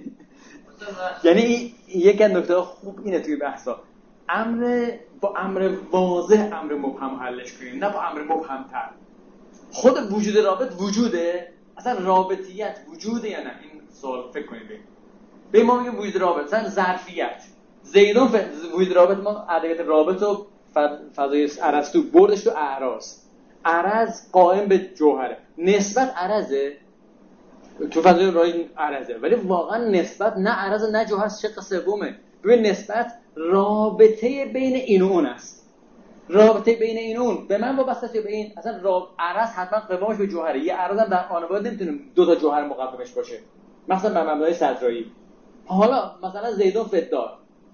یعنی یک نکته خوب اینه توی بحثا با امر واضح امر مبهم حلش کنیم، نه با امر مبهم‌تر. خود وجود رابط وجوده، اصلا رابطیت وجوده یا نه؟ این سوال فکر کنید. به ما میگیم وجود رابط، مثلا ظرفیت. زیدون وجود رابط ما ادبیات رابط و فضای ارسطو بردش تو اعراض. عرض قائم به جوهره. نسبت عرضه تو فضای رای عرضه، ولی واقعا نسبت نه عرض نه جوهر شق سومه. ببین نسبت رابطه بین این و اون است. رابطه بین این و اون به من وابسته به این اصلا عرض حتما قوامش به جوهره. یه عرض هم در آن باید نمیتونیم دو تا جوهر مقومش باشه، مثلا به مبنای صدرایی. حالا مثلا زیدون فدار،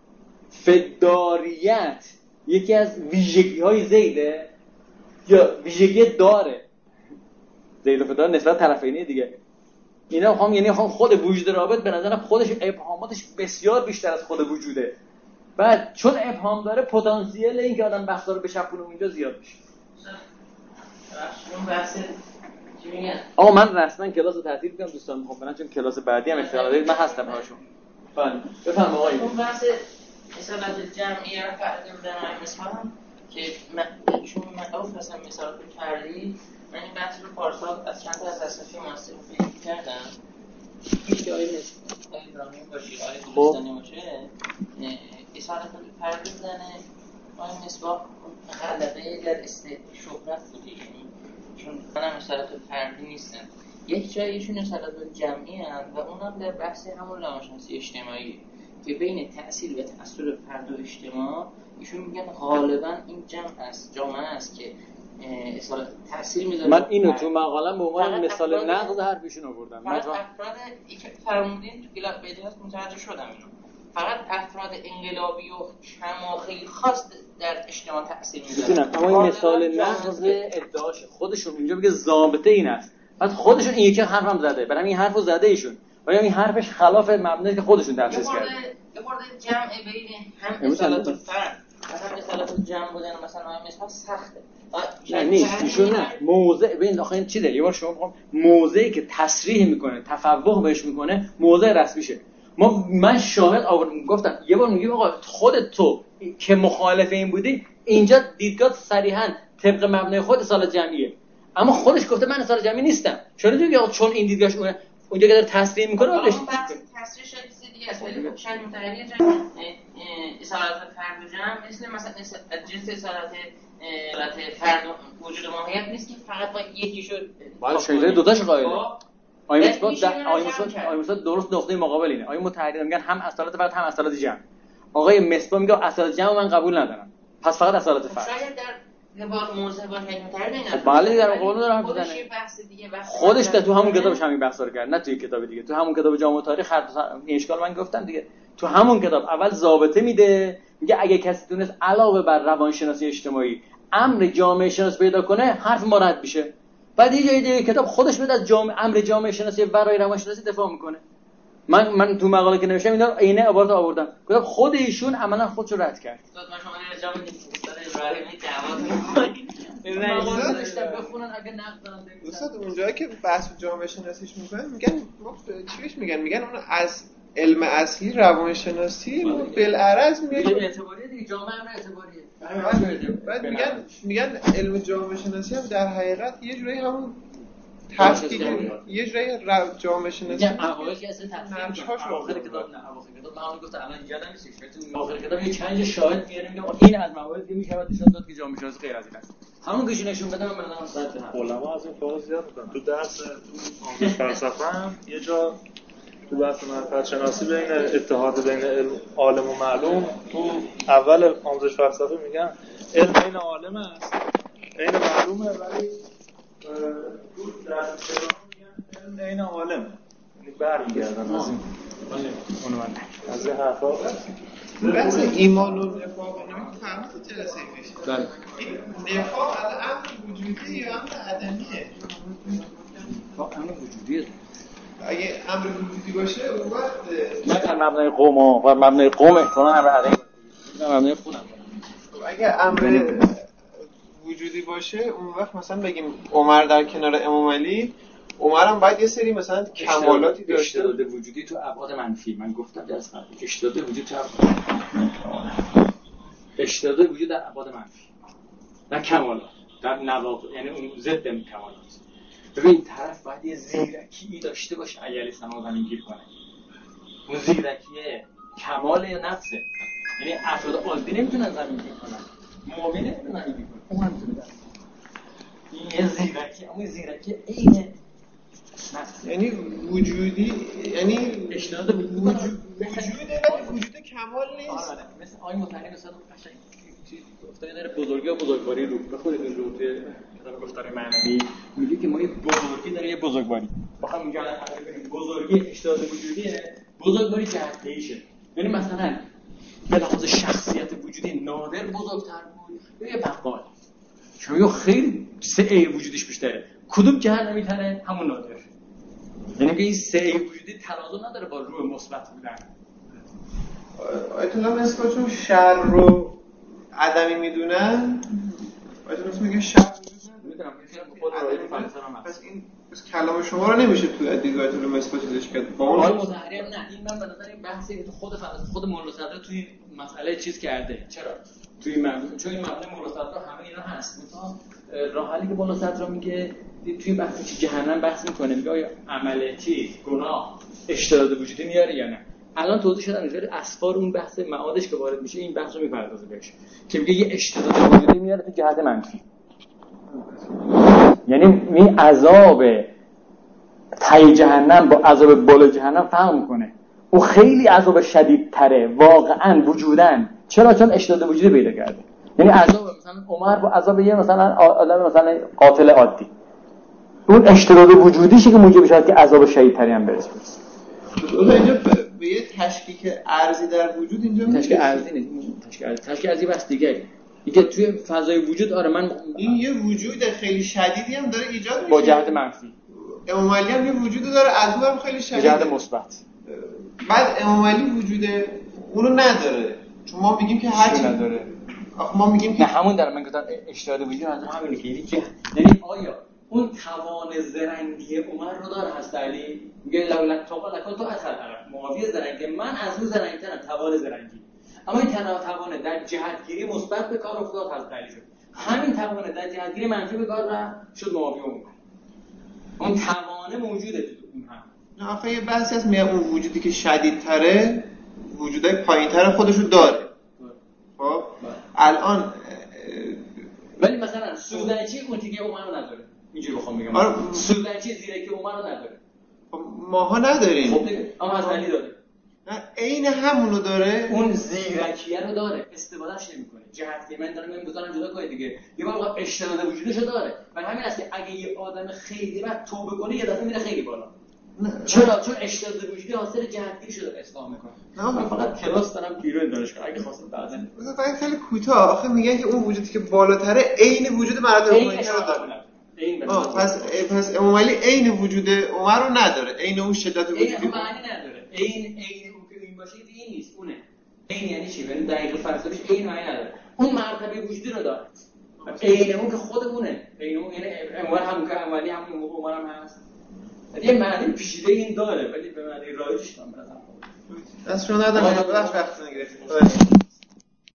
فداریت یکی از ویژگی‌های زیده یا ویژگی داره؟ زید و فدار نسبت طرفینی دیگه. اینا یعنی خود وجود رابط به نظرم خودش ابهاماتش بسیار بیشتر از خود وجوده. بعد چون ابهام داره پتانسیل این که آدم بحثا رو بچپونه اونجا زیاد میشه. اون بحث چی میگن؟ آقا من رسما کلاس رو تعطیل می‌کنم دوستان، میخوام برن چون کلاس بعدی هم اشتغال دارید، من هستم هاشون. بله بفرمایید آقای. اون بحث مثالات جمعی رو فرض بزنم مثلا که من چون معروف هستم مثالات فردی، من این بحث رو پارسال از چند تا از اساتید ماستر فکر کردم. هیچ جایی نیست. ابراهیم باشه، آقای گلستانی باشه، مثالات فردی بزنه. آقای مصباح غلبه در شهرت بوده، چون منم مثالات فردی نیستم. یک جاییشون مثالات جمعی هستند و اونم در بحث همون روانشناسی اجتماعی که بین تأثیر و تأثیر فرد و اجتماع ایشون میگن غالبا این جامعه است که اصالت تأثیر میذاره. من اینو تو مقالم به عنوان مثال نقض حرفشون آوردم. فقط افراد فرمودین تو کلاس بدیهات متوجه شدم اینو. فقط افراد انقلابی و شماخی خاص در اجتماع تأثیر میذاره. اما این مثال نقض ادعاش خودشون اینجا میگه ضابطه این است. بعد خودشون این یکی حرف هم زده، برای این حرفو زده ایشون. ولی این حرفش خلاف مبنایی که خودشون تفسیر کردن. یه خورده جمع بین هم اصالت فرد مثلا اصالت جمع بودن مثلا مثلا سخته. نه نیست ایشون نه موضع ببین آخه این چی ده؟ یه بار شما بخوام موضعی که تصریح میکنه تفوق بهش میکنه موضع رسمیشه. من شاهد گفتم یه بار میگم آقا خودت تو که مخالف این بودی اینجا دیدگاه صریحا طبق مبنای خود اصالت جمعیه، اما خودش گفته من اصالت جمعی نیستم. چون این دیدگاهش اونجا که داره تصریح میکنه اون تصریح شاید چیز دیگه است، ولی خب شاید متحریه اصالت فرد و جمع مثلا جنس اصالت فرد وجود ماهیت نیست که فقط با یکیشو باید شایده دوتاشو قائله. آیا مثبت درست نقطه مقابل اینه. آیا متحریه میگن هم اصالت فرد هم اصالت جمع. آقای مصباح میگه اصالت جمع من قبول ندارم، پس فقط اصالت فرد. شاید در با موضوع با متحریه نه. بله در قانون داره حرف میزنه. خودش تو همون کتابش همین بحثا رو کرد، نه توی کتاب دیگه. تو همون کتاب جامعه تاریخ این اشکال من گفتم دیگه. تو همون کتاب اول ضابطه میده، میگه اگه کسی تونست علاوه بر روانشناسی اجتماعی امر جامعه شناسی پیدا کنه حرف ما رد میشه. بعد یه جای دیگه کتاب خودش میاد از امر جامعه شناسی ورای روانشناسی دفاع میکنه. من تو مقاله که نوشتم اینا عینه عبارت آوردم. گفتم خود ایشون عملا خودشو رد کرد. استاد من شما رو جامعه استاد ابراهیمی دعوت مقاله داشتم بخونن اگه نقد دارن استاد اونجایی که بحث جامعه شناسیش میکنن میگن چیش میگن اون از علم اصلی روانشناسی بالعرض میگه اعتباریه دیگه، جامعه هم اعتباریه. بعد میگن علم جامعه شناسی هم در حقیقت یه جوری همون تفکیک یه جوری جامعه شناسی اول که اصلا نقش‌هاش آخر کتاب نه اواخر کتاب من گفتم الان اینجا نمیشه تو آخر کتاب یه چند شاهد میاریم میگم این از مواردی میشود نشون داد که جامعه شناسی غیر از این است. همون که نشون بدم من مثلا صد تا علما از این فاز زیاد میکنن. تو درس تو آموزش فلسفه هم یه جا تو بحث منفعت شناسی بین اتحاد بین عالم و معلوم تو اول آموزش فلسفه میگن علم بین عالم است بین معلومه، ولی تو درس کلام میگن علم بین عالم، یعنی برمیگردن از این عنوان از این حرفا. بحث ایمان و نفاق اینا که فهمید جلسه پیش. بله. نفاق امر وجودی یا امر عدمیه؟ امر وجودیه. اگه امر وجودی باشه اون وقت نه بر مبنای قوم و مبنای قوم احتمالاً امر عدمی نه مبنای خودم. اگه امر وجودی باشه اون وقت مثلا بگیم عمر در کنار امام علی، عمر هم باید یه سری مثلا کمالاتی داشته اشتداد وجودی تو ابعاد منفی. من گفتم درس قبل اشتداد وجود تو اشتداد وجود در ابعاد منفی نه کمالات در نواقض، یعنی اون ضد کمالات. ببین طرف باید یه زیرکی داشته باشه اگه سما زمینگیر کنه. اون زیرکیه کمال یا نفسه، یعنی افراد عادی نمیتونن زمینگیر کنن، مؤمن نمیتونه زمینگیر کنه، اون هم میتونه. این یه زیرکی، اما زیرکی اینه یعنی وجودی، یعنی اشتراط وجوده وجود کمال نیست. مثل آقای مطلقی مثلا قشنگ چیز گفتن داره بزرگی و بزرگواری رو بخورید این رو توی کتاب گفتار معنوی میگه که ما یه بزرگی داره یه بزرگواری. بخوام اینجا الان ببینیم بزرگی اشتراط وجودیه، بزرگواری جهت‌دهیشه. یعنی مثلا به لحاظ شخصیت وجودی نادر بزرگتر بود یا یه بقال. چون خیلی سعی وجودش بیشتره. کدوم جهت نمیتره؟ همون نادر. یعنی که این سعی وجودی تناظر نداره با روح مثبت بودن. آیت الله مسکوچون شر رو عدمی میدونن. آیت الله میگه شر میدونم که خود رای فلسفه هم هست. پس این کلام شما رو نمیشه توی دیدگاه آیت الله مسکوچش کرد. با اون مظاهری هم نه. این من به نظر این بحثی که خود فلسفه خود مولا صدرا توی مسئله چیز کرده. چرا؟ توی این چون این مبنای مولا صدرا همه اینا هست. مثلا راه حلی که مولا صدرا میگه توی بحث چی جهنم بحث میکنه، میگه آیا عمل چیز گناه اشتراط وجودی میاره یا نه. الان توضیح شدن اینجوری اسفار اون بحث معادش که وارد میشه این بحث رو میپردازه بهش که میگه یه اشتراط وجودی میاره تو جهت منفی. یعنی می عذاب تای جهنم با عذاب بالا جهنم فرق میکنه. اون خیلی عذاب شدیدتره واقعا وجودن. چرا؟ چون اشتراط وجودی پیدا کرده. یعنی عذاب مثلا عمر با عذاب یه مثلا آدم مثلا قاتل عادی، اون اشتراط وجودیشه که موجب شد که عذاب شدیدتری هم برسه. اینجا به یه تشکیک ارضی در وجود اینجا تشکیک ارضی نیست. تشکیک ارضی بس دیگه. اینکه توی فضای وجود آره من این یه وجود خیلی شدیدی هم داره ایجاد میشه با جهت منفی. امام علی هم یه وجود داره از اون هم خیلی شدید جهت مثبت. بعد امام علی وجود اونو نداره. چون ما میگیم که هر چی نداره. ما میگیم که نه همون داره. من گفتم اشتراط وجود از همینه که یعنی آیا اون توان زرنگی عمر رو داره هست علی؟ میگه لولا تو از طرف معاویه زرنگی من از اون زرنگترم توان زرنگی. اما این توان در جهتگیری مثبت به کار افتاد هست علی شد. همین توان در جهتگیری منفی به کار رفت شد معاویه اون توان موجوده تو اون هم. نه آخه یه بحثی هست میگه اون وجودی که شدیدتره وجودای پایینتر خودشو داره. خب الان ولی مثلا سودنچی اون تیکه عمر رو نداره. اینجوری بخوام بگم سودنچی زیرکی عمر رو نداره. خب ماها نداریم. خب دیگه اما از علی داره. نه عین همونو داره. اون زیرکیه رو داره، استفادهش نمی‌کنه. جهتگیری من دارم میگم بذارم جدا کنید دیگه. یه بار اشتراط وجودش رو داره. و همین است که اگه یه آدم خیلی بعد توبه کنه یه دفعه میره خیلی بالا. چرا؟ چون اشتراط وجودی حاصل جهتگیری شده اصلاح می‌کنه. من فقط کلاس دارم بیرون دانشگاه اگه خواستم بعداً مثلا خیلی کوتاه آخه میگن که اون وجودی که بالاتره عین وجود مراتب پایین‌تر رو داره. پس امام علی عین وجود عمر رو نداره. عین اون شدت وجودی معنی نداره. عین اون که این باشه این نیست اونه. عین یعنی چی؟ یعنی دقیق فلسفیش عین معنی نداره. اون مرتبه وجودی رو داره. عین اون که خودمونه. عین اون یعنی عمر هم که اولی هم عمر هم هست. یه معنی پیچیده این داره ولی به معنی رایجش من برام. از شما ندارم وقت نگرفتید.